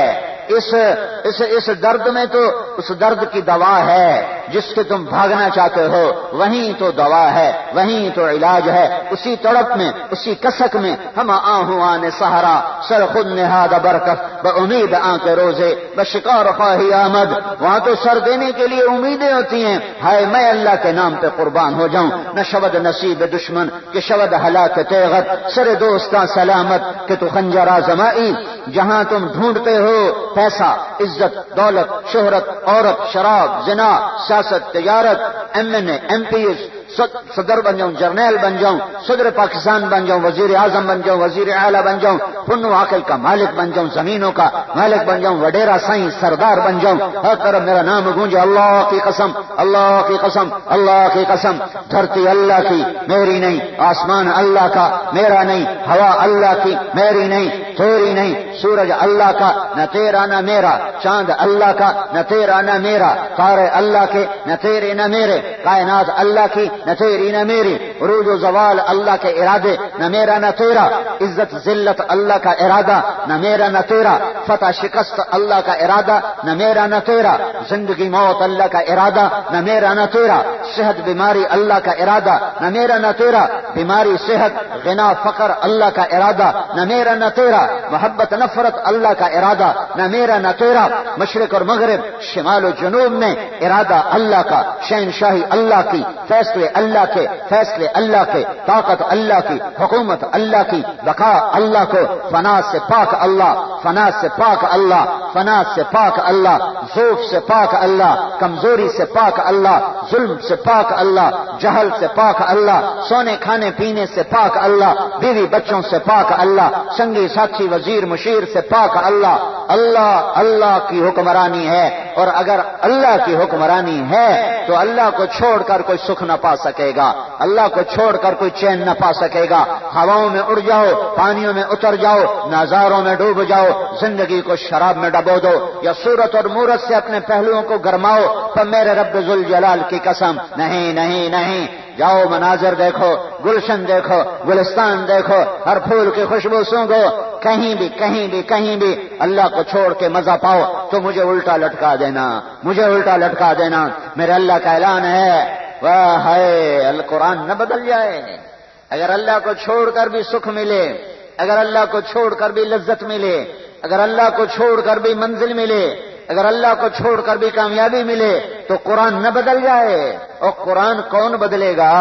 اس درد میں تو اس درد کی دوا ہے، جس سے تم بھاگنا چاہتے ہو وہیں تو دوا ہے، وہیں تو علاج ہے۔ اسی تڑپ میں، اسی کسک میں ہم آہوں آنے سہارا سر خود نہاد برکت بامید آن کے روزے بشکار خواہی آمد۔ وہاں تو سر دینے کے لیے امیدیں ہوتی ہیں، ہائے میں اللہ کے نام پہ قربان ہو جاؤں، نہ شود نصیب دشمن کہ شود ہلاک تیغت، سر دوستاں سلامت کہ تو خنجر آزمائی۔ جہاں تم ڈھونڈتے ہو پیسہ، عزت، دولت، شہرت، عورت، شراب، زنا، سیاست، تجارت، MNA، MPs، صدر بن جاؤں، جرنیل بن جاؤں، صدر پاکستان بن جاؤں، وزیر اعظم بن جاؤں، وزیر اعلیٰ بن جاؤں، فن و عقل کا مالک بن جاؤں، زمینوں کا مالک بن جاؤں، وڈیرا سائیں سردار بن جاؤں، ہر طرف میرا نام گونجے اللہ کی قسم، اللہ کی قسم، اللہ کی قسم، دھرتی اللہ کی میری نہیں، آسمان اللہ کا میرا نہیں، ہوا اللہ کی میری نہیں، تیری نہیں، سورج اللہ کا نہ تیرا نہ میرا، چاند اللہ کا نہ تیرا نہ میرا، تارے اللہ کے نہ تیرے نہ میرے، کائنات اللہ کی نہ تیری نہ میری، عروج و زوال اللہ کے ارادے نہ میرا نہ تیرا، عزت ذلت اللہ کا ارادہ نہ میرا نہ تیرا، فتح شکست اللہ کا ارادہ نہ میرا نہ تیرا، زندگی موت اللہ کا ارادہ نہ میرا نہ تیرا، صحت بیماری اللہ کا ارادہ نہ میرا نہ تیرا، بیماری صحت غنا فقر اللہ کا ارادہ نہ میرا نہ تیرا، محبت نفرت اللہ کا ارادہ نہ میرا نہ تیرا، مشرق اور مغرب شمال و جنوب میں ارادہ اللہ کا، شہنشاہی اللہ کی، فیصلے اللہ کے، فیصلے اللہ کے، طاقت اللہ کی، حکومت اللہ کی، بقا اللہ کو، فنا سے پاک اللہ، فنا سے پاک اللہ، فنا سے پاک اللہ، ذوق سے پاک اللہ، کمزوری سے پاک اللہ، ظلم سے پاک اللہ، جہل سے پاک اللہ، سونے کھانے پینے سے پاک اللہ، بیوی بچوں سے پاک اللہ، سنگی ساتھی وزیر مشیر سے پاک اللہ۔ اللہ اللہ کی حکمرانی ہے، اور اگر اللہ کی حکمرانی ہے تو اللہ کو چھوڑ کر کوئی سکھ نہ پا سکے گا، اللہ کو چھوڑ کر کوئی چین نہ پا سکے گا۔ ہواؤں میں اڑ جاؤ، پانیوں میں اتر جاؤ، نظاروں میں ڈوب جاؤ، زندگی کو شراب میں ڈبو دو، یا صورت اور مورت سے اپنے پہلوؤں کو گرماؤ، تو میرے رب ذوالجلال کی قسم نہیں نہیں نہیں، جاؤ مناظر دیکھو، گلشن دیکھو، گلستان دیکھو، ہر پھول کی خوشبو سونگو، کہیں بھی کہیں بھی کہیں بھی اللہ کو چھوڑ کے مزہ پاؤ تو مجھے الٹا لٹکا دینا، مجھے الٹا لٹکا دینا۔ میرے اللہ کا اعلان ہے، واہ ہے القرآن نہ بدل جائے۔ اگر اللہ کو چھوڑ کر بھی سکھ ملے، اگر اللہ کو چھوڑ کر بھی لذت ملے، اگر اللہ کو چھوڑ کر بھی منزل ملے، اگر اللہ کو چھوڑ کر بھی کامیابی ملے تو قرآن نہ بدل جائے۔ اور قرآن کون بدلے گا؟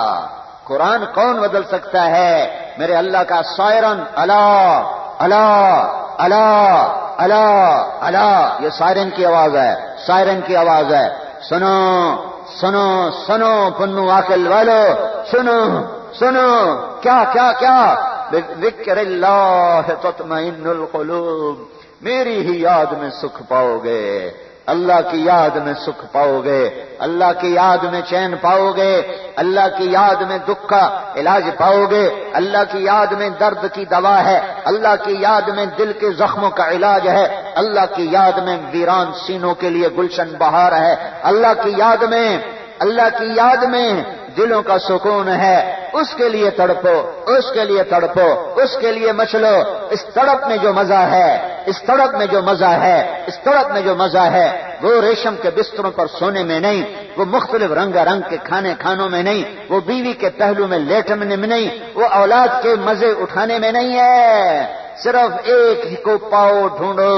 قرآن کون بدل سکتا ہے؟ میرے اللہ کا سائرن اللہ اللہ اللہ اللہ اللہ، یہ سائرن کی آواز ہے، سائرن کی آواز ہے۔ سنو سنو سنو پنو عاقل والو، سنو سنو، کیا کیا کیا بذکر اللہ تطمئن القلوب، میری ہی یاد میں سکھ پاؤ گے، اللہ کی یاد میں سکھ پاؤ گے، اللہ کی یاد میں چین پاؤ گے، اللہ کی یاد میں دکھ کا علاج پاؤ گے، اللہ کی یاد میں درد کی دوا ہے، اللہ کی یاد میں دل کے زخموں کا علاج ہے، اللہ کی یاد میں ویران سینوں کے لیے گلشن بہار ہے، اللہ کی یاد میں دلوں کا سکون ہے، اس کے لیے تڑپو، اس کے لیے تڑپو، اس کے لیے مچلو، اس تڑپ میں جو مزہ ہے، اس تڑپ میں جو مزہ ہے، اس تڑپ میں جو مزہ ہے، وہ ریشم کے بستروں پر سونے میں نہیں، وہ مختلف رنگ کے کھانوں میں نہیں، وہ بیوی کے پہلو میں لیٹنے میں نہیں، وہ اولاد کے مزے اٹھانے میں نہیں ہے، صرف ایک ہی کو پاؤ ڈھونڈو۔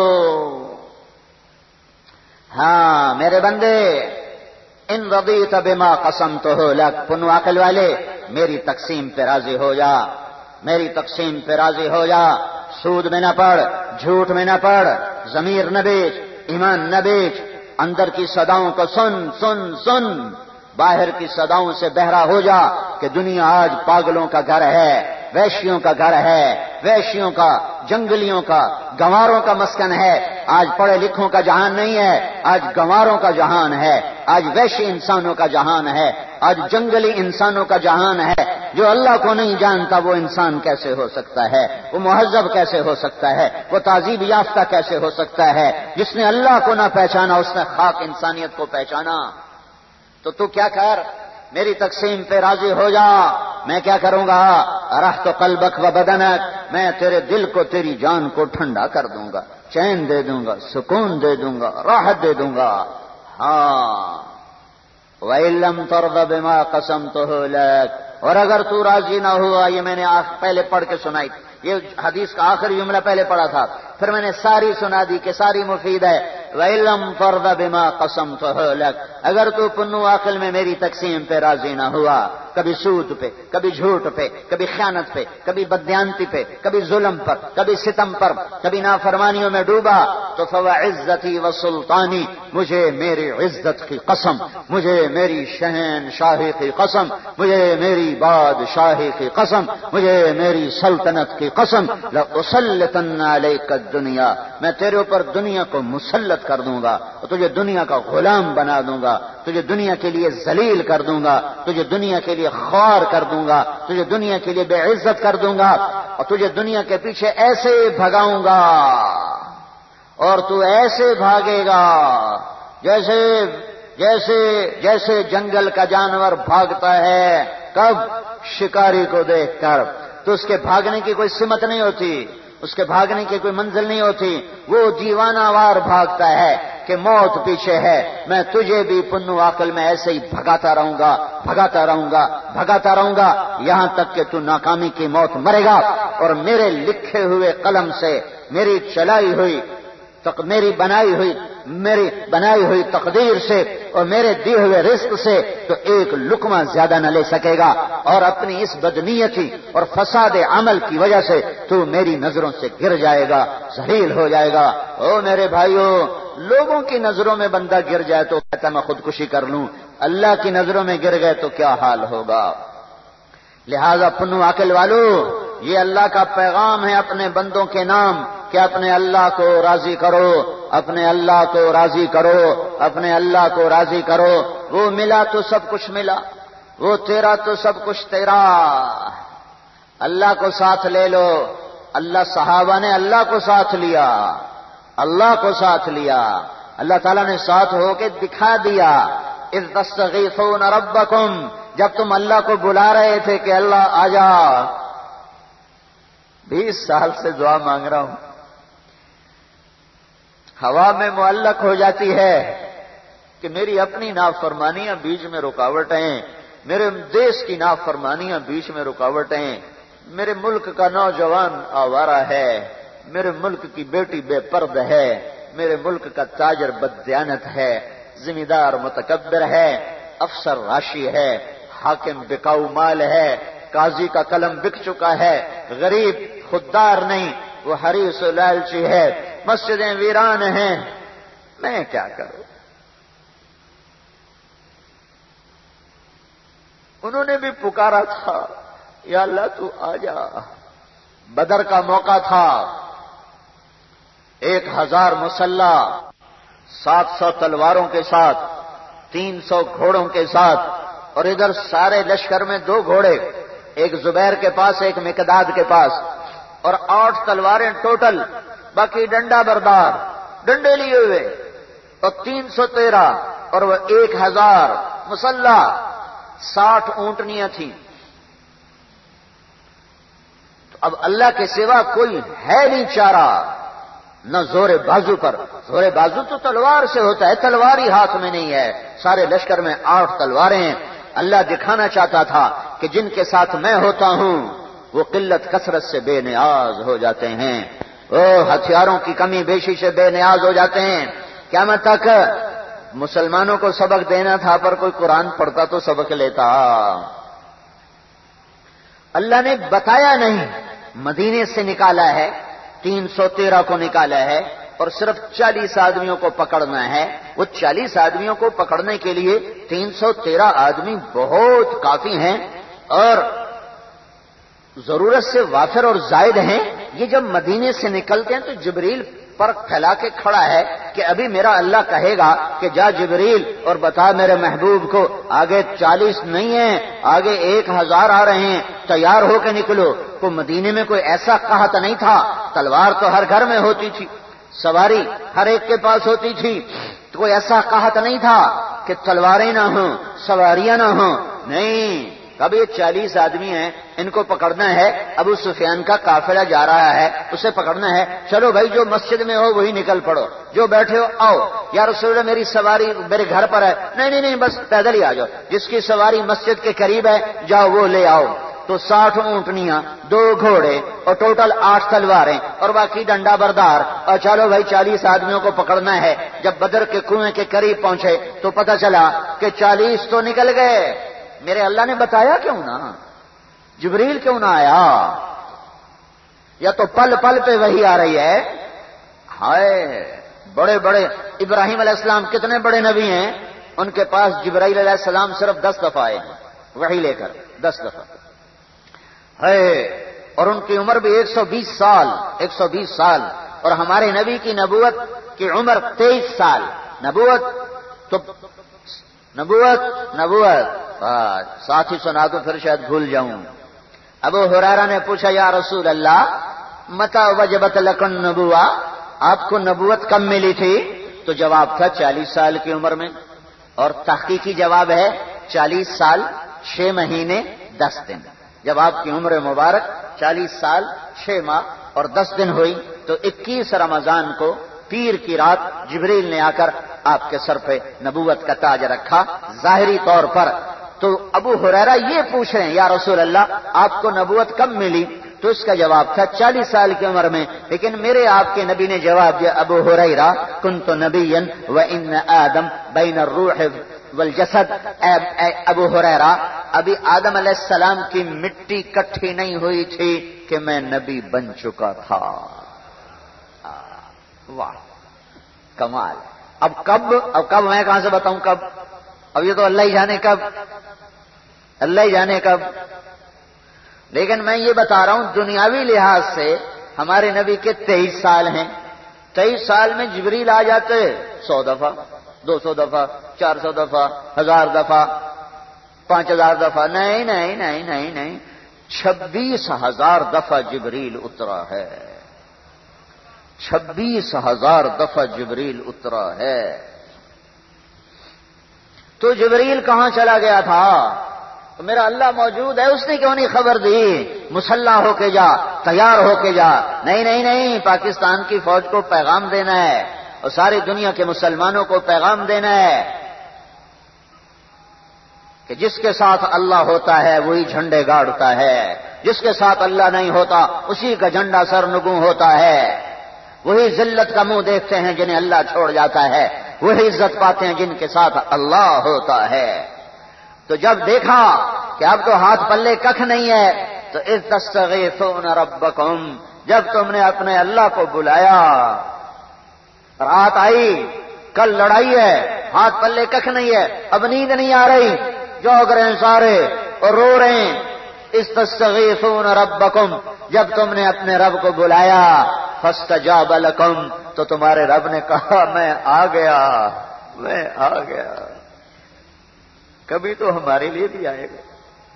ہاں میرے بندے، ان رضیت بما قسمتہ لک، پنو عقل والے میری تقسیم پہ راضی ہو جا، میری تقسیم پہ راضی ہو جا، سود میں نہ پڑ، جھوٹ میں نہ پڑ، ضمیر نہ بیچ، ایمان نہ بیچ، اندر کی صداؤں کو سن سن سن، باہر کی صداؤں سے بہرا ہو جا کہ دنیا آج پاگلوں کا گھر ہے، ویشیوں کا گھر ہے، ویشیوں کا، جنگلیوں کا، گنواروں کا مسکن ہے، آج پڑھے لکھوں کا جہان نہیں ہے، آج گنواروں کا جہان ہے، آج ویشی انسانوں کا جہان ہے، آج جنگلی انسانوں کا جہان ہے۔ جو اللہ کو نہیں جانتا وہ انسان کیسے ہو سکتا ہے، وہ مہذب کیسے ہو سکتا ہے، وہ تہذیب یافتہ کیسے ہو سکتا ہے؟ جس نے اللہ کو نہ پہچانا اس نے خاک انسانیت کو پہچانا۔ تو کیا کر، میری تقسیم پہ راضی ہو جا، میں کیا کروں گا؟ ارحت قلبک و بدنک، میں تیرے دل کو، تیری جان کو ٹھنڈا کر دوں گا، چین دے دوں گا، سکون دے دوں گا، راحت دے دوں گا۔ ہاں وَإِن لَّمْ تَرْضَ بِمَا قَسَمْتُهُ لَكَ، اور اگر تو راضی نہ ہوا، یہ میں نے پہلے پڑھ کے سنائی، یہ حدیث کا آخری جملہ پہلے پڑھا تھا، پھر میں نے ساری سنا دی کہ ساری مفید ہے۔ وَإِن لَّمْ تَرْضَ بِمَا قَسَمْتُهُ لَكَ، اگر تو پنو عقل میں میری تقسیم پہ راضی نہ ہوا، کبھی سود پہ، کبھی جھوٹ پہ، کبھی خیانت پہ، کبھی بددیانتی پہ، کبھی ظلم پر، کبھی ستم پر، کبھی نافرمانیوں میں ڈوبا، تو فَوَعِزَّتِي وَسُلْطَانِي، مجھے میری عزت کی قسم، مجھے میری شہنشاہی کی قسم، مجھے میری بادشاہی کی قسم، مجھے میری سلطنت کی قسم، لَأُسَلِّطَنَّ عَلَيْكَ الدُّنْيَا، میں تیرے اوپر دنیا کو مسلط کر دوں گا اور تجھے دنیا کا غلام بنا دوں گا، تجھے دنیا کے لیے ذلیل کر دوں گا، تجھے دنیا کے لیے خوار کر دوں گا، تجھے دنیا کے لیے بے عزت کر دوں گا، اور تجھے دنیا کے پیچھے ایسے بھگاؤں گا، اور تو ایسے بھاگے گا جیسے جنگل کا جانور بھاگتا ہے، کب؟ شکاری کو دیکھ کر، تو اس کے بھاگنے کی کوئی سمت نہیں ہوتی، اس کے بھاگنے کی کوئی منزل نہیں ہوتی، وہ دیوانہ وار بھاگتا ہے کہ موت پیچھے ہے۔ میں تجھے بھی پنو عقل میں ایسے ہی بھگاتا رہوں گا، بھگاتا رہوں گا، بھگاتا رہوں گا، یہاں تک کہ تو ناکامی کی موت مرے گا، اور میرے لکھے ہوئے قلم سے، میری چلائی ہوئی، میری بنائی ہوئی تقدیر سے اور میرے دیے ہوئے رزق سے تو ایک لقمہ زیادہ نہ لے سکے گا، اور اپنی اس بدنیتی اور فساد عمل کی وجہ سے تو میری نظروں سے گر جائے گا، ذلیل ہو جائے گا۔ او میرے بھائیو، لوگوں کی نظروں میں بندہ گر جائے تو کہتا میں خودکشی کر لوں، اللہ کی نظروں میں گر گئے تو کیا حال ہوگا؟ لہذا پنو عقل والو، یہ اللہ کا پیغام ہے اپنے بندوں کے نام کہ اپنے اللہ کو راضی کرو، اپنے اللہ کو راضی کرو، اپنے اللہ کو راضی کرو۔ وہ ملا تو سب کچھ ملا، وہ تیرا تو سب کچھ تیرا، اللہ کو ساتھ لے لو۔ اللہ، صحابہ نے اللہ کو ساتھ لیا، اللہ کو ساتھ لیا، اللہ تعالیٰ نے ساتھ ہو کے دکھا دیا۔ اذ تستغیثون ربکم، جب تم اللہ کو بلا رہے تھے کہ اللہ آجا، 20 سال سے دعا مانگ رہا ہوں، ہوا میں معلق ہو جاتی ہے کہ میری اپنی نافرمانیاں بیچ میں رکاوٹیں، میرے دیش کی نافرمانیاں بیچ میں رکاوٹیں، میرے ملک کا نوجوان آوارہ ہے، میرے ملک کی بیٹی بے پرد ہے، میرے ملک کا تاجر بددیانت ہے، ذمہ دار متکبر ہے، افسر راشی ہے، حاکم بکاؤ مال ہے، قاضی کا قلم بک چکا ہے، غریب خوددار نہیں، وہ حریص و لالچی ہے، مسجدیں ویران ہیں، میں کیا کروں؟ انہوں نے بھی پکارا تھا یا اللہ تو آ جا، بدر کا موقع تھا، 1000 مسلح 700 تلواروں کے ساتھ، 300 گھوڑوں کے ساتھ، اور ادھر سارے لشکر میں 2 گھوڑے، ایک زبیر کے پاس ایک مقداد کے پاس، اور 8 تلواریں ٹوٹل، باقی ڈنڈا بردار ڈنڈے لیے ہوئے، اور 313 اور وہ 1000 مسلح، 60 اونٹنیاں تھیں۔ تو اب اللہ کے سوا کوئی ہے نہیں چارہ، نہ زور بازو پر، زور بازو تو تلوار سے ہوتا ہے، تلوار ہی ہاتھ میں نہیں ہے، سارے لشکر میں 8 تلواریں ہیں۔ اللہ دکھانا چاہتا تھا کہ جن کے ساتھ میں ہوتا ہوں وہ قلت کثرت سے بے نیاز ہو جاتے ہیں، وہ ہتھیاروں کی کمی بیشی سے بے نیاز ہو جاتے ہیں۔ قیامت تک مسلمانوں کو سبق دینا تھا، پر کوئی قرآن پڑھتا تو سبق لیتا۔ اللہ نے بتایا نہیں، مدینے سے نکالا ہے، 313 کو نکالا ہے، اور صرف 40 آدمیوں کو پکڑنا ہے۔ وہ 40 آدمیوں کو پکڑنے کے لیے 313 آدمی بہت کافی ہیں، اور ضرورت سے وافر اور زائد ہیں۔ یہ جب مدینے سے نکلتے ہیں تو جبریل پر پھیلا کے کھڑا ہے کہ ابھی میرا اللہ کہے گا کہ جا جبریل اور بتا میرے محبوب کو آگے 40 نہیں ہیں، آگے 1000 آ رہے ہیں، تیار ہو کے نکلو۔ تو مدینے میں کوئی ایسا قحط نہیں تھا، تلوار تو ہر گھر میں ہوتی تھی، سواری ہر ایک کے پاس ہوتی تھی، تو کوئی ایسا قحط نہیں تھا کہ تلواریں نہ ہوں، سواریاں نہ ہوں، نہیں۔ اب یہ 40 آدمی ہیں، ان کو پکڑنا ہے، ابو سفیان کا قافلہ جا رہا ہے، اسے پکڑنا ہے۔ چلو بھائی، جو مسجد میں ہو وہی نکل پڑو، جو بیٹھے ہو آؤ۔ یا رسول اللہ میری سواری میرے گھر پر ہے، نہیں نہیں بس پیدل ہی آ جاؤ، جس کی سواری مسجد کے قریب ہے جاؤ وہ لے آؤ۔ تو 60 اونٹنیاں، 2 گھوڑے، اور ٹوٹل 8 تلواریں، اور باقی ڈنڈا بردار، اور چلو بھائی 40 آدمیوں کو پکڑنا ہے۔ جب بدر کے کنویں کے قریب پہنچے تو پتہ چلا کہ 40 تو نکل گئے۔ میرے اللہ نے بتایا کیوں نہ؟ جبریل کیوں نہ آیا؟ یا تو پل پل پہ وہی آ رہی ہے؟ ہائے، بڑے بڑے ابراہیم علیہ السلام کتنے بڑے نبی ہیں، ان کے پاس جبرائیل علیہ السلام صرف 10 دفعہ آئے ہیں وحی لے کر، 10 دفعہ ہے، اور ان کی عمر بھی 120 سال، 120 سال، اور ہمارے نبی کی نبوت کی عمر 23 سال۔ نبوت تو نبوت ساتھ ہی سنا دوں پھر شاید بھول جاؤں۔ ابو ہریرہ نے پوچھا یا رسول اللہ متی وجبت لکن نبوہ، آپ کو نبوت کب ملی تھی؟ تو جواب تھا 40 سال کی عمر میں، اور تحقیقی جواب ہے 40 سال 6 مہینے 10 دن۔ جب آپ کی عمر مبارک 40 سال 6 ماہ اور 10 دن ہوئی تو 21 رمضان کو پیر کی رات جبریل نے آ کر آپ کے سر پہ نبوت کا تاج رکھا ظاہری طور پر۔ تو ابو ہریرہ یہ پوچھ رہے ہیں یا رسول اللہ آپ کو نبوت کب ملی؟ تو اس کا جواب تھا 40 سال کی عمر میں، لیکن میرے آپ کے نبی نے جواب دیا ابو ہریرہ کنت نبیا وان آدم بین الروح والجسد، اے ابو ہریرہ ابھی آدم علیہ السلام کی مٹی کٹھی نہیں ہوئی تھی کہ میں نبی بن چکا تھا۔ واہ کمال۔ اب کب میں کہاں سے بتاؤں کب؟ اب یہ تو اللہ ہی جانے کب، اللہ ہی جانے کب۔ لیکن میں یہ بتا رہا ہوں دنیاوی لحاظ سے ہمارے نبی کے 23 سال ہیں، 23 سال میں جبریل آ جاتے 100 دفعہ، 200 دفعہ، 400 دفعہ، 1000 دفعہ، 5000 دفعہ، نہیں نہیں نہیں نہیں نہیں، 26,000 دفعہ جبریل اترا ہے، 26,000 دفعہ جبریل اترا ہے۔ تو جبریل کہاں چلا گیا تھا؟ تو میرا اللہ موجود ہے، اس نے کیوں نہیں خبر دی؟ مسلح ہو کے جا، تیار ہو کے جا۔ نہیں نہیں نہیں، پاکستان کی فوج کو پیغام دینا ہے اور ساری دنیا کے مسلمانوں کو پیغام دینا ہے کہ جس کے ساتھ اللہ ہوتا ہے وہی جھنڈے گاڑتا ہے، جس کے ساتھ اللہ نہیں ہوتا اسی کا جھنڈا سرنگوں ہوتا ہے۔ وہی ذلت کا منہ دیکھتے ہیں جنہیں اللہ چھوڑ جاتا ہے، وہی عزت پاتے ہیں جن کے ساتھ اللہ ہوتا ہے۔ تو جب دیکھا کہ اب تو ہاتھ پلے ککھ نہیں ہے تو اذ تستغیثون ربکم، جب تم نے اپنے اللہ کو بلایا، رات آئی، کل لڑائی ہے، ہاتھ پلے ککھ نہیں ہے، اب نیند نہیں آ رہی، جوگ رہے ہیں سارے اور رو رہے ہیں، اذ تستغیثون ربکم، جب تم نے اپنے رب کو بلایا فاستجاب لکم تو تمہارے رب نے کہا میں آ گیا، میں آ گیا۔ کبھی تو ہمارے لیے بھی آئے گا،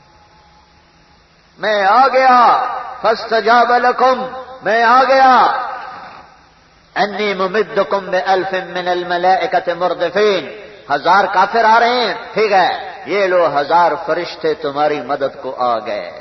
میں آ گیا فاستجاب لکم، میں آ گیا۔ انی ممدکم بألف من الملائکۃ مردفین، 1000 کافر آ رہے ہیں، ٹھیک ہے، یہ لو 1000 فرشتے تمہاری مدد کو آ گئے۔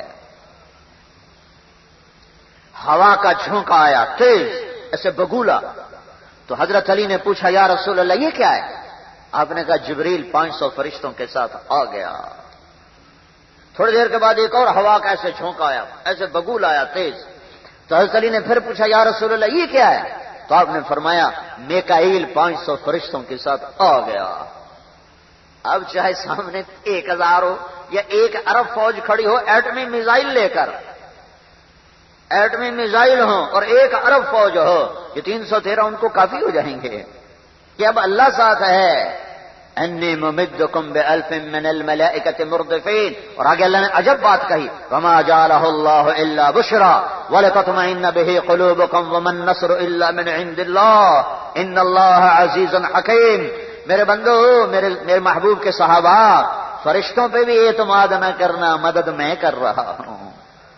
ہوا کا جھونکا آیا تیز، ایسے بگولا، تو حضرت علی نے پوچھا یا رسول اللہ یہ کیا ہے؟ آپ نے کہا جبریل 500 فرشتوں کے ساتھ آ گیا۔ تھوڑی دیر کے بعد ایک اور ہوا کا ایسے جھونکا آیا، ایسے بگول آیا تیز، تو حضرت علی نے پھر پوچھا یا رسول اللہ یہ کیا ہے؟ تو آپ نے فرمایا میکائیل 500 فرشتوں کے ساتھ آ گیا۔ اب چاہے سامنے 1000 ہو یا 1 ارب فوج کھڑی ہو ایٹمی میزائل لے کر، ایٹمی میزائل ہوں اور 1 ارب فوج ہو، یہ 313 ان کو کافی ہو جائیں گے کہ اب اللہ ساتھ ہے۔ انی ممدکم بألف من الملائکۃ مردفین، اور آگے اللہ نے عجب بات کہی وما جعلہ اللہ الا بشرا ولتطمئن به قلوبکم وما النصر الا من عند اللہ ان اللہ عزیز حکیم۔ میرے بندو، میرے محبوب کے صحابہ، فرشتوں پہ بھی اعتماد نہ کرنا، مدد میں کر رہا ہوں،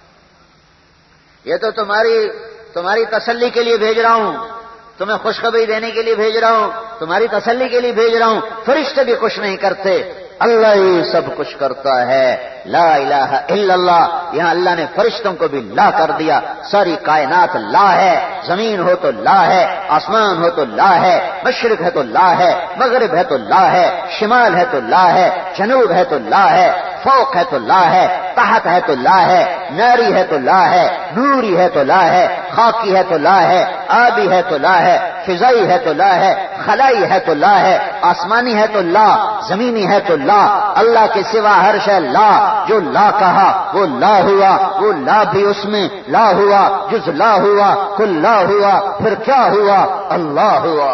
یہ تو تمہاری تسلی کے لیے بھیج رہا ہوں، تمہیں خوشخبری دینے کے لیے بھیج رہا ہوں، تمہاری تسلی کے لیے بھیج رہا ہوں۔ فرشتے بھی کچھ نہیں کرتے، اللہ ہی سب کچھ کرتا ہے، لا الہ الا اللہ۔ یہاں اللہ نے فرشتوں کو بھی لا کر دیا، ساری کائنات لا ہے، زمین ہو تو لا ہے، آسمان ہو تو لا ہے، مشرق ہے تو لا ہے، مغرب ہے تو لا ہے، شمال ہے تو لا ہے، جنوب ہے تو لا ہے، فوق ہے تو لا ہے، تحت ہے تو لا ہے، ناری ہے تو لا ہے، نوری ہے تو لا ہے، خاکی ہے تو لا ہے، آبی ہے تو لا ہے، فضائی ہے تو لا ہے، خلائی ہے تو لا ہے، آسمانی ہے تو لا، زمینی ہے تو لا۔ اللہ کے سوا ہر شے لا، جو لا کہا وہ لا ہوا، وہ لا بھی اس میں لا ہوا، جز لا ہوا، کل لا ہوا، پھر کیا ہوا؟ اللہ ہوا۔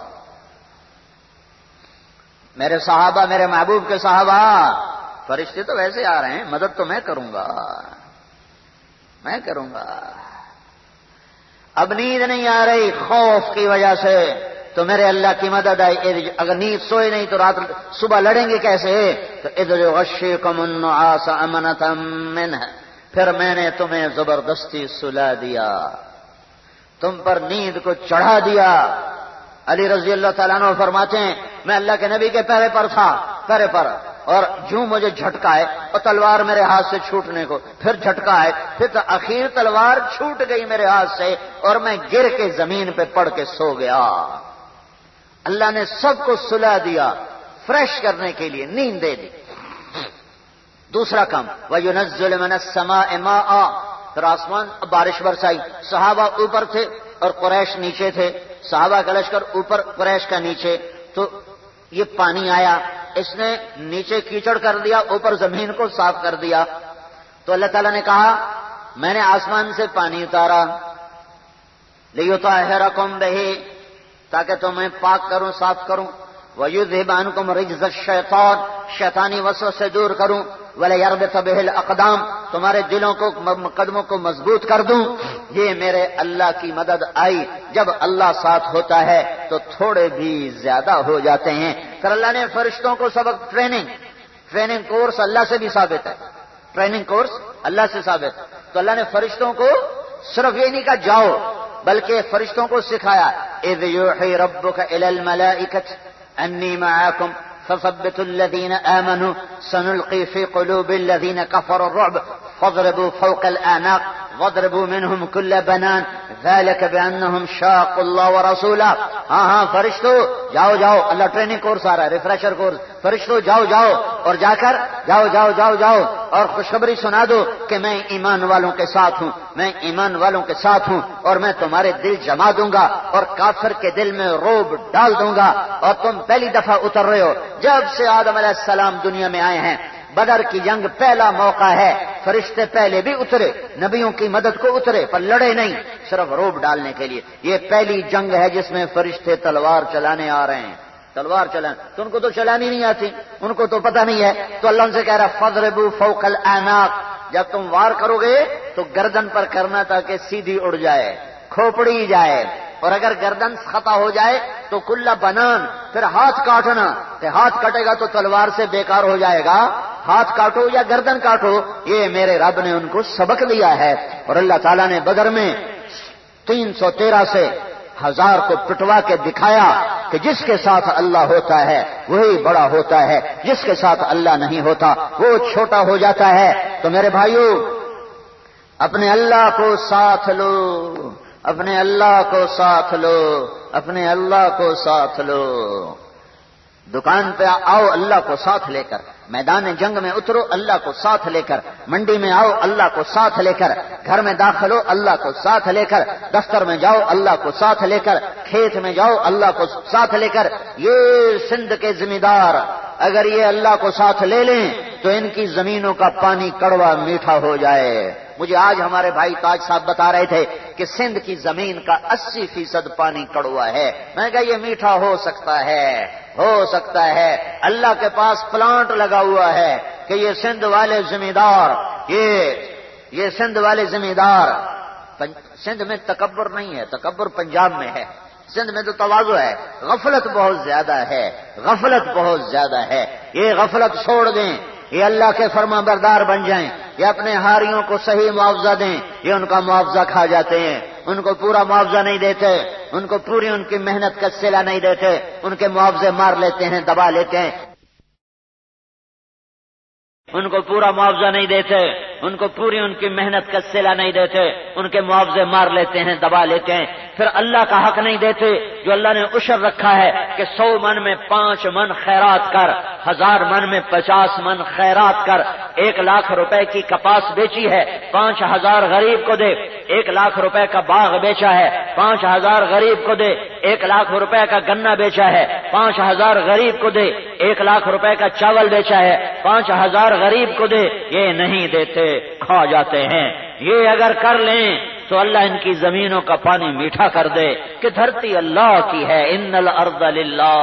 میرے صحابہ، میرے محبوب کے صحابہ، فرشتے تو ویسے آ رہے ہیں، مدد تو میں کروں گا، میں کروں گا۔ اب نیند نہیں آ رہی خوف کی وجہ سے، تو میرے اللہ کی مدد آئی۔ اگر نیند سوئے نہیں تو رات صبح لڑیں گے کیسے؟ تو اذ یغشیکم النعاس امنۃ منہ، پھر میں نے تمہیں زبردستی سلا دیا، تم پر نیند کو چڑھا دیا۔ علی رضی اللہ تعالیٰ عنہ فرماتے ہیں میں اللہ کے نبی کے پیرے پر تھا، پیرے پر، اور جو مجھے جھٹکا ہے اور تلوار میرے ہاتھ سے چھوٹنے کو، پھر جھٹکا ہے، پھر تو اخیر تلوار چھوٹ گئی میرے ہاتھ سے اور میں گر کے زمین پہ پڑ کے سو گیا۔ اللہ نے سب کو سلا دیا، فریش کرنے کے لیے نیند دے دی۔ دوسرا کام وَيُنَزِّلُ مِنَ السَّمَاءِ مَاءً، پھر آسمان بارش برسائی۔ صحابہ اوپر تھے اور قریش نیچے تھے، صحابہ کا لشکر اوپر، قریش کا نیچے، تو یہ پانی آیا، اس نے نیچے کیچڑ کر دیا، اوپر زمین کو صاف کر دیا۔ تو اللہ تعالیٰ نے کہا میں نے آسمان سے پانی اتارا لِيُطَهِّرَكُمْ بِهِ، تاکہ تمہیں پاک کروں، صاف کروں، وَيُذْهِبْ عَنْكُمْ رِجْزَ الشَّيْطَانِ، شیطانی وسوسے دور کروں، وَلَيَرْبِطَ بِهِ الْأَقْدَامَ، تمہارے دلوں کو، قدموں کو مضبوط کر دوں۔ یہ میرے اللہ کی مدد آئی۔ جب اللہ ساتھ ہوتا ہے تو تھوڑے بھی زیادہ ہو جاتے ہیں۔ پھر اللہ نے فرشتوں کو سبق، ٹریننگ کورس اللہ سے بھی ثابت ہے، ٹریننگ کورس اللہ سے ثابت ہے۔ تو اللہ نے فرشتوں کو صرف یہ نہیں کہا جاؤ، بلکہ فرشتوں کو سکھایا اذ یوحی ربک الی الملائکۃ انی معکم فثبتوا الذین آمنوا سنلقی فی قلوب الذین کفروا الرعب فاضربوا فوق الاعناق واضربوا منهم كل بنان ذلك بانهم شاقوا الله ورسوله۔ ہاں فرشتوں جاؤ جاؤ، اللہ ٹریننگ کورس آ رہا ہے، ریفریشر کورس۔ فرشتوں جاؤ اور جا کر جاؤ اور خوشخبری سنا دو کہ میں ایمان والوں کے ساتھ ہوں، میں ایمان والوں کے ساتھ ہوں، اور میں تمہارے دل جما دوں گا اور کافر کے دل میں رعب ڈال دوں گا۔ اور تم پہلی دفعہ اتر رہے ہو، جب سے آدم علیہ السلام دنیا میں آئے ہیں، بدر کی جنگ پہلا موقع ہے، فرشتے پہلے بھی اترے، نبیوں کی مدد کو اترے، پر لڑے نہیں، صرف روب ڈالنے کے لیے۔ یہ پہلی جنگ ہے جس میں فرشتے تلوار چلانے آ رہے ہیں، تلوار چلانے۔ تو ان کو تو چلانی نہیں آتی، ان کو تو پتہ نہیں ہے، تو اللہ ان سے کہہ رہا فَاضْرِبُوا فَوْقَ الْأَعْنَاقِ، جب تم وار کرو گے تو گردن پر کرنا تاکہ سیدھی اڑ جائے، کھوپڑی جائے، اور اگر گردن خطا ہو جائے تو کلّا بنان، پھر ہاتھ کاٹنا، کہ ہاتھ کٹے گا تو تلوار سے بیکار ہو جائے گا، ہاتھ کاٹو یا گردن کاٹو، یہ میرے رب نے ان کو سبق دیا ہے۔ اور اللہ تعالیٰ نے بدر میں 313 سے 1000 کو پٹوا کے دکھایا کہ جس کے ساتھ اللہ ہوتا ہے وہی بڑا ہوتا ہے، جس کے ساتھ اللہ نہیں ہوتا وہ چھوٹا ہو جاتا ہے۔ تو میرے بھائیو، اپنے اللہ کو ساتھ لو، اپنے اللہ کو ساتھ لو، اپنے اللہ کو ساتھ لو۔ دکان پہ آؤ اللہ کو ساتھ لے کر، میدان جنگ میں اترو اللہ کو ساتھ لے کر، منڈی میں آؤ اللہ کو ساتھ لے کر، گھر میں داخل ہو اللہ کو ساتھ لے کر، دفتر میں جاؤ اللہ کو ساتھ لے کر، کھیت میں جاؤ اللہ کو ساتھ لے کر۔ یہ سندھ کے ذمہ دار اگر یہ اللہ کو ساتھ لے لیں تو ان کی زمینوں کا پانی کڑوا میٹھا ہو جائے۔ مجھے آج ہمارے بھائی تاج صاحب بتا رہے تھے کہ سندھ کی زمین کا 80% پانی کڑوا ہے۔ میں نے کہا یہ میٹھا ہو سکتا ہے، ہو سکتا ہے۔ اللہ کے پاس پلانٹ لگا ہوا ہے کہ یہ سندھ والے ذمہ دار، یہ سندھ والے ذمہ دار، سندھ میں تکبر نہیں ہے، تکبر پنجاب میں ہے، سندھ میں تو تواضع ہے، غفلت بہت زیادہ ہے، غفلت بہت زیادہ ہے۔ یہ غفلت چھوڑ دیں، یہ اللہ کے فرما بردار بن جائیں، یہ اپنے ہاریوں کو صحیح معاوضہ دیں، یہ ان کا معاوضہ کھا جاتے ہیں، ان کو پورا معاوضہ نہیں دیتے، ان کو پوری ان کی محنت کا صلہ نہیں دیتے، ان کے معاوضے مار لیتے ہیں، دبا لیتے ہیں، ان کو پورا معاوضہ نہیں دیتے، ان کو پوری ان کی محنت کا صلہ نہیں دیتے، ان کے معاوضے مار لیتے ہیں، دبا لیتے ہیں۔ پھر اللہ کا حق نہیں دیتے جو اللہ نے عشر رکھا ہے کہ 100 من میں 5 من خیرات کر، 1000 من میں 50 من خیرات کر۔ 1 لاکھ روپے کی کپاس بیچی ہے، 5000 غریب کو دے۔ 1 لاکھ روپے کا باغ بیچا ہے، 5000 غریب کو دے۔ 1 لاکھ روپے کا گنا بیچا ہے، 5000 غریب کو دے۔ 1 لاکھ روپے کا چاول بیچا ہے، 5000 غریب کو دے۔ یہ نہیں دیتے، کھا جاتے ہیں۔ یہ اگر کر لیں تو اللہ ان کی زمینوں کا پانی میٹھا کر دے کہ دھرتی اللہ کی ہے، ان الارض للہ۔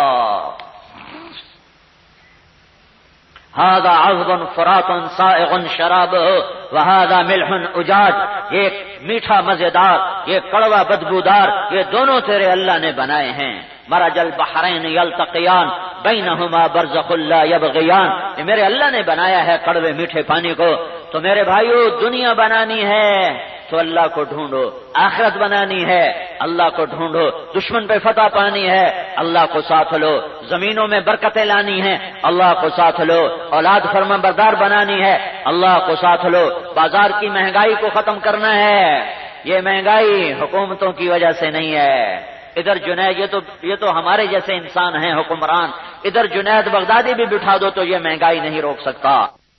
هذا عذب فرات سائغ شرابه وهذا ملح اجاج، یہ میٹھا مزیدار، یہ کڑوا بدبودار، یہ دونوں تیرے اللہ نے بنائے ہیں۔ مرج البحرین یلتقیان بینہما برزخ لا یبغیان، یہ میرے اللہ نے بنایا ہے کڑوے میٹھے پانی کو۔ تو میرے بھائیو، دنیا بنانی ہے تو اللہ کو ڈھونڈو، آخرت بنانی ہے اللہ کو ڈھونڈو، دشمن پہ فتح پانی ہے اللہ کو ساتھ لو، زمینوں میں برکتیں لانی ہیں اللہ کو ساتھ لو، اولاد فرما بردار بنانی ہے اللہ کو ساتھ لو، بازار کی مہنگائی کو ختم کرنا ہے۔ یہ مہنگائی حکومتوں کی وجہ سے نہیں ہے۔ ادھر جنید، یہ تو ہمارے جیسے انسان ہیں حکمران، ادھر جنید بغدادی بھی بٹھا دو تو یہ مہنگائی نہیں روک سکتا۔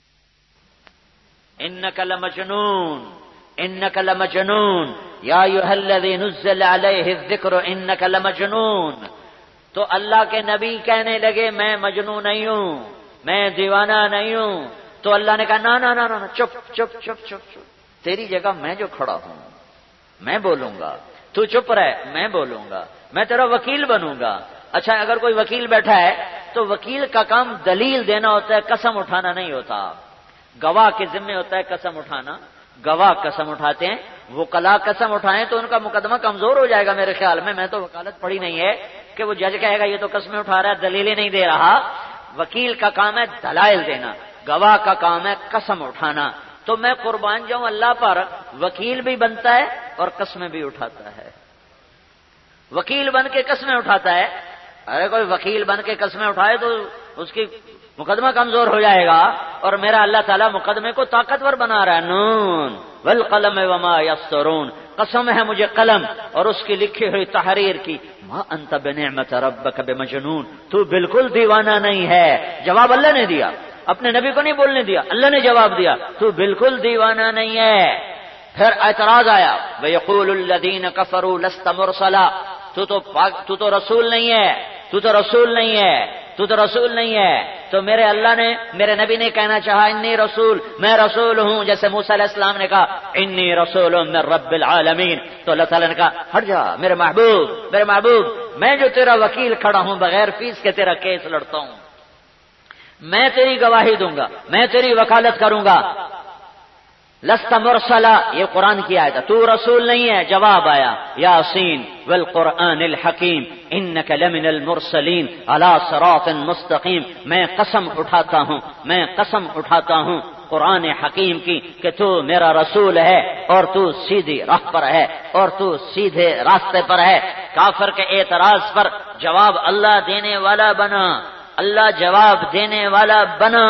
انک لمجنون، انک لمجنون یا ایھا الذی نزل علیہ الذکر انک لمجنون۔ تو اللہ کے نبی کہنے لگے میں مجنون نہیں ہوں، میں دیوانہ نہیں ہوں۔ تو اللہ نے کہا نا نا نا نا، چپ چپ چپ چپ چپ، تیری جگہ میں جو کھڑا ہوں میں بولوں گا، تو چپ رہ، میں بولوں گا، میں تیرا وکیل بنوں گا۔ اچھا، اگر کوئی وکیل بیٹھا ہے تو وکیل کا کام دلیل دینا ہوتا ہے، قسم اٹھانا نہیں ہوتا۔ گواہ کے ذمہ ہوتا ہے قسم اٹھانا، گواہ قسم اٹھاتے ہیں، وکلا قسم اٹھائیں تو ان کا مقدمہ کمزور ہو جائے گا میرے خیال میں تو وکالت پڑھی نہیں ہے کہ وہ جج کہے گا یہ تو قسمیں اٹھا رہا ہے، دلیلیں نہیں دے رہا۔ وکیل کا کام ہے دلائل دینا، گواہ کا کام ہے قسم اٹھانا۔ تو میں قربان جاؤں اللہ پر، وکیل بھی بنتا ہے اور قسمیں بھی اٹھاتا ہے۔ وکیل بن کے قسمیں اٹھاتا ہے، ارے کوئی وکیل بن کے قسمیں اٹھائے تو اس کی مقدمہ کمزور ہو جائے گا، اور میرا اللہ تعالیٰ مقدمے کو طاقتور بنا رہا ہے۔ نون والقلم وما یسطرون، قسم ہے مجھے قلم اور اس کی لکھی ہوئی تحریر کی، ما انت بنعمت ربک بمجنون، تو بالکل دیوانہ نہیں ہے۔ جواب اللہ نے دیا، اپنے نبی کو نہیں بولنے دیا، اللہ نے جواب دیا تو بالکل دیوانہ نہیں ہے۔ پھر اعتراض آیا، وَيَقُولُ الَّذِينَ كَفَرُوا لَسْتَ مُرْسَلًا، تو تو رسول نہیں ہے، تو تو رسول نہیں ہے، تو تو رسول نہیں ہے۔ تو میرے اللہ نے، میرے نبی نے کہنا چاہا انی رسول، میں رسول ہوں، جیسے موسیٰ علیہ السلام نے کہا انی رسول من رب العالمین، تو اللہ تعالیٰ نے کہا ہٹ جا میرے محبوب، میرے محبوب، میں جو تیرا وکیل کھڑا ہوں بغیر فیس کے تیرا کیس لڑتا ہوں، میں تیری گواہی دوں گا، میں تیری وکالت کروں گا، لست مرسلا، یہ قرآن کی آیت ہے، تو رسول نہیں ہے. جواب آیا یاسین والقرآن الحکیم انک لمن المرسلین علی صراط مستقیم. میں قسم اٹھاتا ہوں قرآن حکیم کی کہ تو میرا رسول ہے اور تو سیدھی راہ پر ہے اور تو سیدھے راستے پر ہے. کافر کے اعتراض پر جواب اللہ دینے والا بنا، اللہ جواب دینے والا بنا.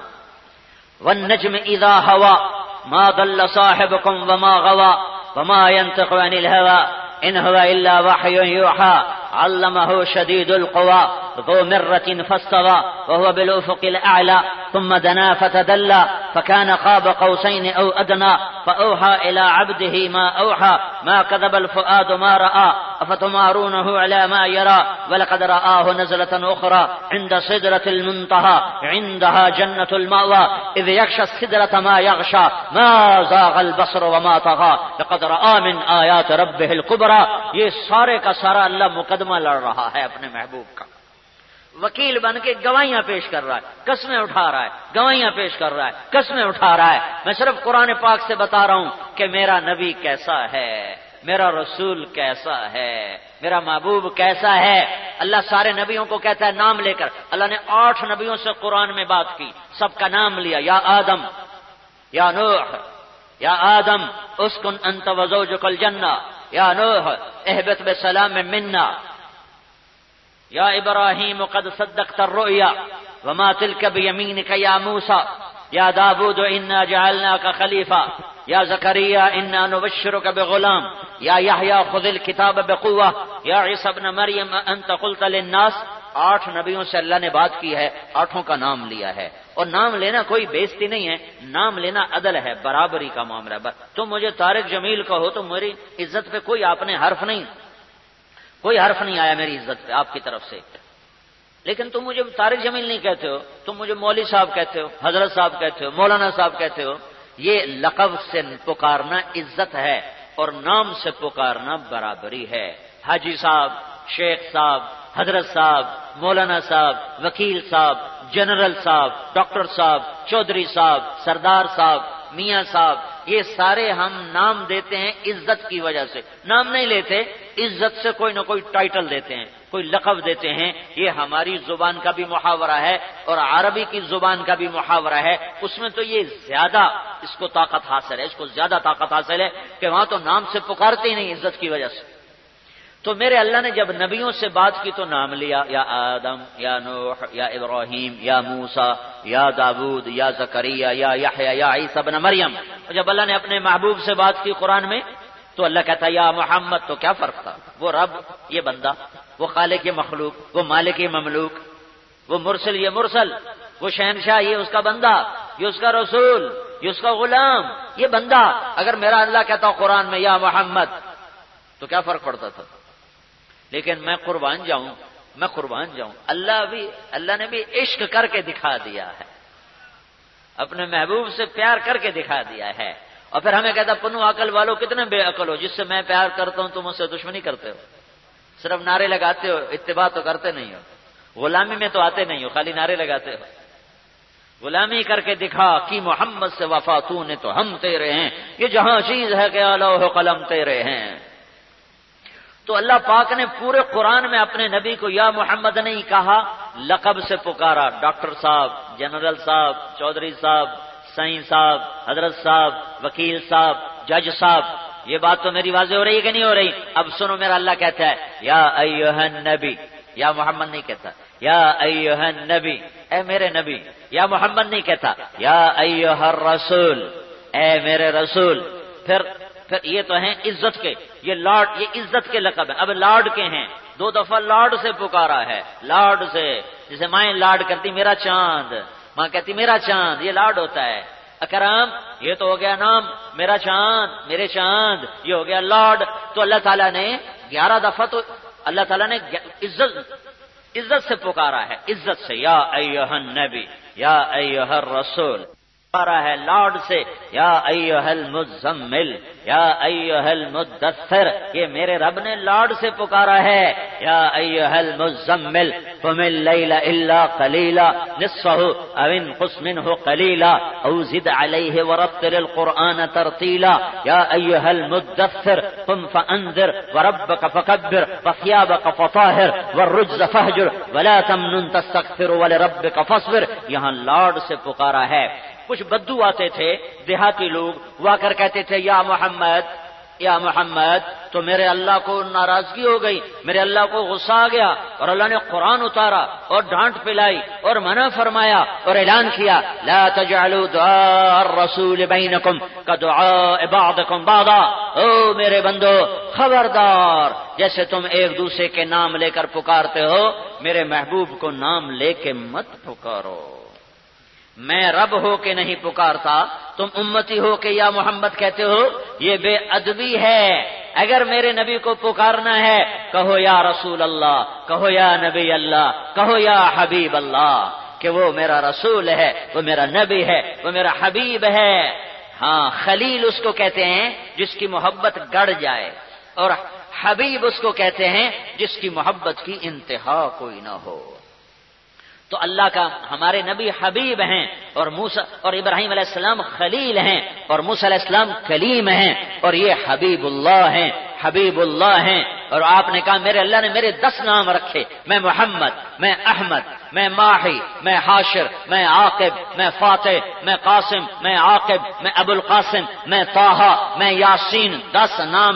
والنجم اذا ہوا ما ضل صاحبكم وما غوى وما ينطق عن الهوى ان هو الا وحي يوحى علمه شديد القوى ذو مرة فاستوى وهو بالأفق الأعلى ثم دنا فتدلى فكان قاب قوسين أو أدنى فأوحى إلى عبده ما أوحى ما كذب الفؤاد ما رأى أفتمارونه على ما يرى ولقد رآه نزلة أخرى عند سدرة المنتهى عندها جنة المأوى إذ يغشى السدرة ما يغشى ما زاغ البصر وما طغى لقد رأى من آيات ربه الكبرى. یہ سارے کا سارا اللہ مقدمہ لڑ رہا ہے اپنے محبوب کا، وکیل بن کے گواہیاں پیش کر رہا ہے، قسمیں اٹھا رہا ہے، گواہیاں پیش کر رہا ہے، قسمیں اٹھا رہا ہے. میں صرف قرآن پاک سے بتا رہا ہوں کہ میرا نبی کیسا ہے، میرا رسول کیسا ہے، میرا محبوب کیسا ہے. اللہ سارے نبیوں کو کہتا ہے نام لے کر. اللہ نے 8 نبیوں سے قرآن میں بات کی، سب کا نام لیا. یا آدم، یا نوح، یا آدم اسکن انت وزوجک الجنہ، یا نوح اہبط بسلام منا، یا ابراہیم قد صدقت الرؤیا وما تلک بیمینک یا موسیٰ، یا داود انا جعلناک خلیفہ، یا زکریا انا نبشرک بغلام، یا یحییٰ خذ الکتاب بقوہ، یا عیسی ابن مریم انت قلت للناس. 8 نبیوں سے اللہ نے بات کی ہے، 8 کا نام لیا ہے. اور نام لینا کوئی بےزتی نہیں ہے، نام لینا عدل ہے، برابری کا معاملہ ہے. تم مجھے طارق جمیل کہو تو میری عزت پہ کوئی آپ نے کوئی حرف نہیں آیا میری عزت پہ آپ کی طرف سے. لیکن تم مجھے طارق جمیل نہیں کہتے ہو، تم مجھے مولوی صاحب کہتے ہو، حضرت صاحب کہتے ہو، مولانا صاحب کہتے ہو. یہ لقب سے پکارنا عزت ہے اور نام سے پکارنا برابری ہے. حاجی صاحب، شیخ صاحب، حضرت صاحب، مولانا صاحب، وکیل صاحب، جنرل صاحب، ڈاکٹر صاحب، چودھری صاحب، سردار صاحب، میاں صاحب، یہ سارے ہم نام دیتے ہیں عزت کی وجہ سے. نام نہیں لیتے، عزت سے کوئی نہ کوئی ٹائٹل دیتے ہیں، کوئی لقب دیتے ہیں. یہ ہماری زبان کا بھی محاورہ ہے اور عربی کی زبان کا بھی محاورہ ہے. اس میں تو یہ زیادہ اس کو طاقت حاصل ہے، اس کو زیادہ طاقت حاصل ہے کہ وہاں تو نام سے پکارتے ہی نہیں عزت کی وجہ سے. تو میرے اللہ نے جب نبیوں سے بات کی تو نام لیا، یا آدم، یا نوح، یا ابراہیم، یا موسیٰ، یا داود، یا زکریا، یا یحییٰ، یا عیسی ابن مریم. اور جب اللہ نے اپنے محبوب سے بات کی قرآن میں تو اللہ کہتا یا محمد. تو کیا فرق تھا؟ وہ رب، یہ بندہ، وہ خالق یہ مخلوق، وہ مالک یہ مملوک، وہ مرسل یہ مرسل، وہ شہنشاہ یہ اس کا بندہ، یہ اس کا رسول، یہ اس کا غلام، یہ بندہ. اگر میرا اللہ کہتا قرآن میں یا محمد تو کیا فرق پڑتا تھا؟ لیکن میں قربان جاؤں. اللہ نے بھی عشق کر کے دکھا دیا ہے، اپنے محبوب سے پیار کر کے دکھا دیا ہے. اور پھر ہمیں کہتا پنو عقل والو کتنے بے عقل ہو، جس سے میں پیار کرتا ہوں تم اس سے دشمنی کرتے ہو، صرف نعرے لگاتے ہو، اتباع تو کرتے نہیں ہو، غلامی میں تو آتے نہیں ہو، خالی نعرے لگاتے ہو. غلامی کر کے دکھا کہ محمد سے وفا تو نے تو ہم تیرے ہیں، یہ جہاں چیز ہے کہ لوح قلم تیرے ہیں. تو اللہ پاک نے پورے قرآن میں اپنے نبی کو یا محمد نہیں کہا، لقب سے پکارا. ڈاکٹر صاحب، جنرل صاحب، چودھری صاحب، سائیں صاحب، حضرت صاحب، وکیل صاحب، جج صاحب. یہ بات تو میری واضح ہو رہی ہے کہ نہیں ہو رہی؟ اب سنو، میرا اللہ کہتا ہے یا ایھا النبی، یا محمد نہیں کہتا یا ایھا النبی، اے میرے نبی. یا محمد نہیں کہتا یا ایھا الرسول، اے میرے رسول. پھر یہ تو ہیں عزت کے، یہ لارڈ، یہ عزت کے لقب ہیں. اب لارڈ کے ہیں، 2 دفعہ لارڈ سے پکارا ہے، لارڈ سے. جسے مائیں لارڈ کرتی میرا چاند، ماں کہتی میرا چاند، یہ لارڈ ہوتا ہے. اکرام، یہ تو ہو گیا نام، میرا چاند، میرے چاند، یہ ہو گیا لارڈ. تو اللہ تعالیٰ نے 11 دفعہ تو اللہ تعالیٰ نے عزت سے پکارا ہے، عزت سے. یا ایھا النبی، یا ایھا الرسول. پکارا ہے لاڈ سے، یا ایھا المزمل، یا ایھا المدثر، یہ میرے رب نے لاڈ سے پکارا ہے، یا ایھا المزمل قم اللیل الا قلیلا نصفہ او انقص منہ قلیلا او زد علیہ ورتل القرآن ترتیلا، یا ایھا المدثر قم فانذر وربک فکبر وثیابک فطہر والرجز فہجر ولا تمنن تستکثر ولربک فاصبر، یہاں لاڈ سے پکارا ہے۔ کچھ بدو آتے تھے دیہاتی لوگ، وہ آ کر کہتے تھے یا محمد یا محمد، تو میرے اللہ کو ناراضگی ہو گئی، میرے اللہ کو غصہ آ گیا، اور اللہ نے قرآن اتارا اور ڈانٹ پلائی اور منع فرمایا اور اعلان کیا لا تجعلوا دعاء الرسول بینکم کدعاء بعضکم بعضا، او میرے بندو خبردار، جیسے تم ایک دوسرے کے نام لے کر پکارتے ہو، میرے محبوب کو نام لے کے مت پکارو۔ میں رب ہو کے نہیں پکارتا، تم امتی ہو کے یا محمد کہتے ہو، یہ بے ادبی ہے۔ اگر میرے نبی کو پکارنا ہے کہو یا رسول اللہ، کہو یا نبی اللہ، کہو یا حبیب اللہ، کہ وہ میرا رسول ہے، وہ میرا نبی ہے، وہ میرا حبیب ہے۔ ہاں، خلیل اس کو کہتے ہیں جس کی محبت گڑ جائے، اور حبیب اس کو کہتے ہیں جس کی محبت کی انتہا کوئی نہ ہو۔ تو اللہ کا ہمارے نبی حبیب ہیں، اور موسیٰ اور ابراہیم علیہ السلام خلیل ہیں، اور موسیٰ علیہ السلام کلیم ہیں، اور یہ حبیب اللہ ہیں، حبیب اللہ ہیں۔ اور آپ نے کہا میرے اللہ نے میرے 10 نام رکھے، میں محمد، میں احمد، میں ماحی، میں حاشر، میں عاقب، میں فاتح، میں قاسم، میں عاقب، میں ابو القاسم، میں طٰہٰ، میں یاسین۔ 10 نام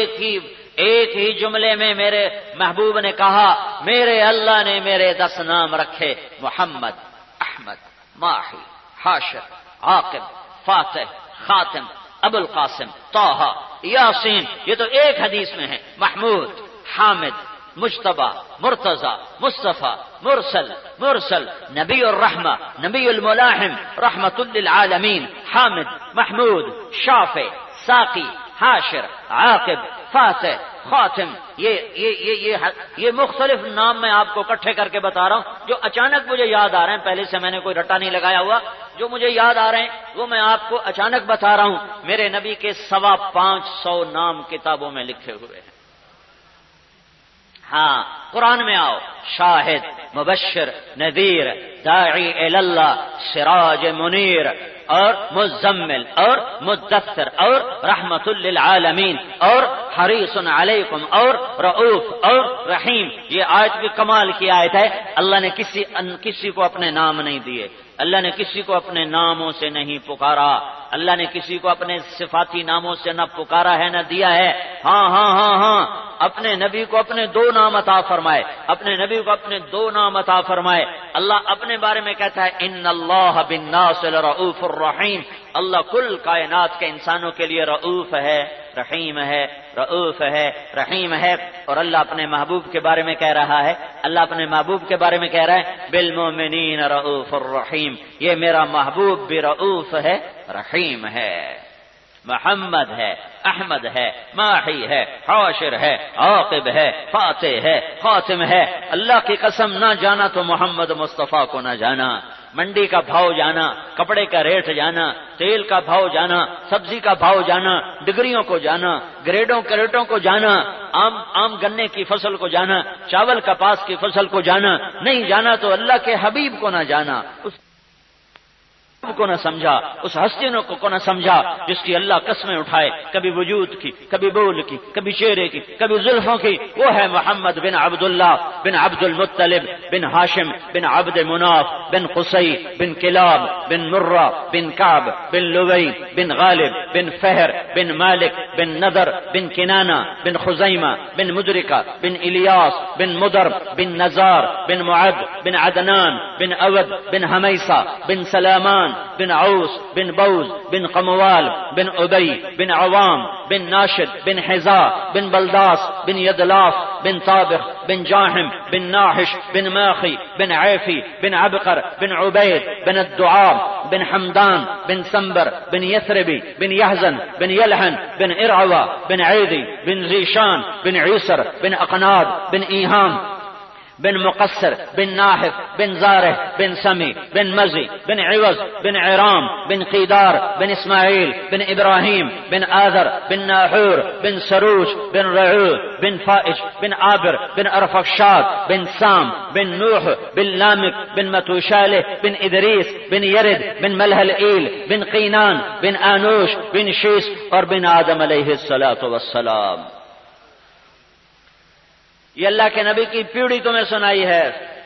ایک ہی جملے میں میرے محبوب نے کہا، میرے اللہ نے میرے 10 نام رکھے، محمد، احمد، ماحی، حاشر، عاقب، فاتح، خاتم، ابو القاسم، طٰہٰ، یاسین۔ یہ تو ایک حدیث میں ہے، محمود، حامد، مجتبی، مرتضی، مصطفیٰ، مرسل، نبی الرحمہ، نبی الملاحم، رحمت للعالمین، حامد، محمود، شافع، ساقی، حاشر، عاقب، فاتح، خاتم۔ یہ مختلف نام میں آپ کو اکٹھے کر کے بتا رہا ہوں، جو اچانک مجھے یاد آ رہے ہیں، پہلے سے میں نے کوئی رٹا نہیں لگایا ہوا، جو مجھے یاد آ رہے ہیں وہ میں آپ کو اچانک بتا رہا ہوں۔ میرے نبی کے 550 نام کتابوں میں لکھے ہوئے ہیں۔ ہاں، قرآن میں آؤ، شاہد، مبشر، نذیر، داعی اللہ، سراج منیر، اور مزمل، اور مدثر، اور رحمت للعالمین، اور حریص علیکم، اور رؤوف، اور رحیم۔ یہ آیت بھی کمال کی آیت ہے۔ اللہ نے کسی کو اپنے نام نہیں دیے، اللہ نے کسی کو اپنے ناموں سے نہیں پکارا، اللہ نے کسی کو اپنے صفاتی ناموں سے نہ پکارا ہے نہ دیا ہے۔ ہاں، اپنے نبی کو اپنے 2 نام عطا فرمائے، اپنے نبی کو اپنے 2 نام عطا فرمائے۔ اللہ اپنے بارے میں کہتا ہے ان اللہ بالناس لرؤوف الرحیم، اللہ کل کائنات کے انسانوں کے لیے رؤوف ہے، رحیم ہے، رؤوف ہے، رحیم ہے۔ اور اللہ اپنے محبوب کے بارے میں کہہ رہا ہے، اللہ اپنے محبوب کے بارے میں کہہ رہا ہے بالمؤمنین رؤوف الرحیم، یہ میرا محبوب بھی رؤوف ہے، رحیم ہے۔ محمد ہے، احمد ہے، ماحی ہے، حاشر ہے، عاقب ہے، فاتح ہے، خاتم ہے۔ اللہ کی قسم، نہ جانا تو محمد مصطفیٰ کو نہ جانا، منڈی کا بھاؤ جانا، کپڑے کا ریٹ جانا، تیل کا بھاؤ جانا، سبزی کا بھاؤ جانا، ڈگریوں کو جانا، گریڈوں کریٹوں کو جانا، عام گنے کی فصل کو جانا، چاول کپاس کی فصل کو جانا، نہیں جانا تو اللہ کے حبیب کو نہ جانا، اس کو نہ سمجھا، اس ہستی کو نہ سمجھا جس کی اللہ قسمیں اٹھائے، کبھی وجود کی، کبھی بول کی، کبھی چہرے کی، کبھی زلفوں کی۔ وہ ہے محمد بن عبداللہ بن عبد المطلب بن ہاشم بن عبد مناف بن قصی بن کلاب بن مرہ بن کعب بن لوی بن غالب بن فہر بن مالک بن نذر بن کنانہ بن خزیمہ بن مدرکہ بن الیاس بن مدر بن نزار بن معد بن عدنان بن اود بن حمیسہ بن سلامان بن عوس بن بوز بن قموال بن ابی بن عوام بن ناشد بن حذاء بن بلداس بن یدلاف بن طابخ بن جاحم بن ناحش بن ماخی بن عیفی بن عبقر بن عبید بن الدعام بن حمدان بن سنبر بن یثربی بن یحزن بن یلحن بن ارعوى بن عیدی بن زیشان بن عیسر بن اقناد بن ایہام بن مقصر بن ناحف بن زارح بن سمی بن مزی بن عوض بن عرام بن قیدار بن اسماعیل بن ابراہیم بن آذر بن ناحور بن سروش بن رعو بن فائش بن عابر بن ارفخشاد بن سام بن نوح بن لامک بن متوشالح بن ادریس بن یرد بن ملحل ایل بن قینان بن آنوش بن شیس اور بن آدم علیہ الصلاۃ والسلام. یہ اللہ کے نبی کی پیڑھی تمہیں سنائی ہے.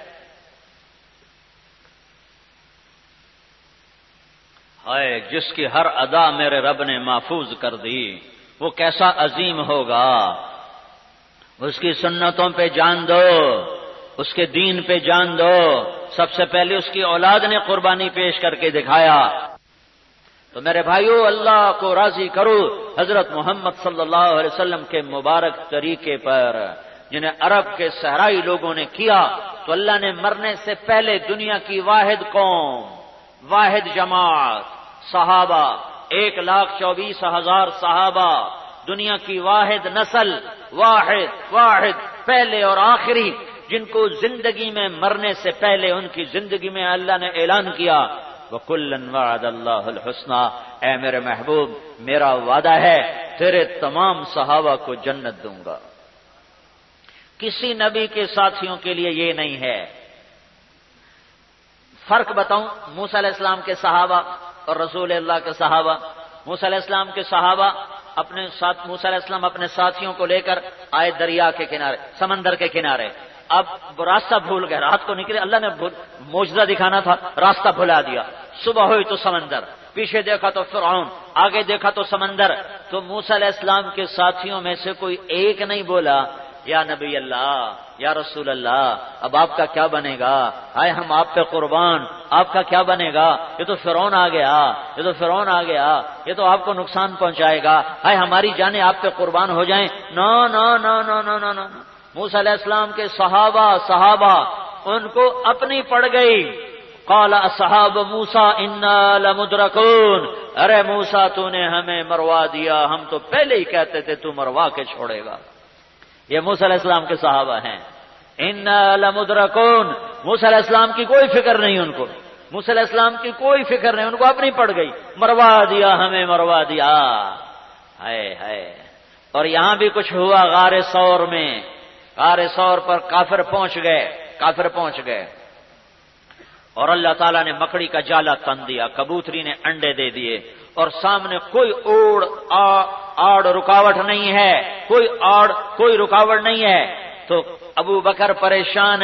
ہائے جس کی ہر ادا میرے رب نے محفوظ کر دی وہ کیسا عظیم ہوگا. اس کی سنتوں پہ جان دو, اس کے دین پہ جان دو. سب سے پہلے اس کی اولاد نے قربانی پیش کر کے دکھایا. تو میرے بھائیو, اللہ کو راضی کرو حضرت محمد صلی اللہ علیہ وسلم کے مبارک طریقے پر جنہیں عرب کے صحرائی لوگوں نے کیا. تو اللہ نے مرنے سے پہلے دنیا کی واحد قوم, واحد جماعت, صحابہ 1,24,000 صحابہ, دنیا کی واحد نسل, واحد پہلے اور آخری, جن کو زندگی میں مرنے سے پہلے ان کی زندگی میں اللہ نے اعلان کیا وَكُلًّا وَعَدَ اللَّهُ الْحُسْنَى, اے میرے محبوب میرا وعدہ ہے تیرے تمام صحابہ کو جنت دوں گا. کسی نبی کے ساتھیوں کے لیے یہ نہیں ہے. فرق بتاؤں موسیٰ علیہ السلام کے صحابہ اور رسول اللہ کے صحابہ. موسیٰ علیہ السلام کے صحابہ اپنے ساتھ, موسیٰ علیہ السلام اپنے ساتھیوں کو لے کر آئے دریا کے کنارے, سمندر کے کنارے. اب راستہ بھول گئے, رات کو نکلے, اللہ نے معجزہ دکھانا تھا, راستہ بھلا دیا. صبح ہوئی تو سمندر, پیچھے دیکھا تو فرعون, آگے دیکھا تو سمندر. تو موسیٰ علیہ السلام کے ساتھیوں میں سے کوئی ایک نہیں بولا یا نبی اللہ, یا رسول اللہ, اب آپ کا کیا بنے گا, آئے ہم آپ پہ قربان, آپ کا کیا بنے گا, یہ تو فرعون آ گیا, یہ تو فرعون آ گیا, یہ تو آپ کو نقصان پہنچائے گا, آئے ہماری جانیں آپ پہ قربان ہو جائیں. نو نو نو نو نو نو نو. موسیٰ علیہ السلام کے صحابہ ان کو اپنی پڑ گئی. قال اصحاب موسیٰ انا لمدرکون, ارے موسیٰ تو نے ہمیں مروا دیا, ہم تو پہلے ہی کہتے تھے تو مروا کے چھوڑے گا. یہ موسیٰ علیہ السلام کے صحابہ ہیں. انا لمدرکون, موسیٰ علیہ السلام کی کوئی فکر نہیں ان کو, موسیٰ علیہ السلام کی کوئی فکر نہیں, ان کو اپنی پڑ گئی, مروا دیا, ہمیں مروا دیا. ہائے ہائے. اور یہاں بھی کچھ ہوا غار ثور میں. غار ثور پر کافر پہنچ گئے اور اللہ تعالیٰ نے مکڑی کا جالا تن دیا, کبوتری نے انڈے دے دیے, اور سامنے کوئی آڑ رکاوٹ نہیں ہے, کوئی رکاوٹ نہیں ہے. تو ابو بکر پریشان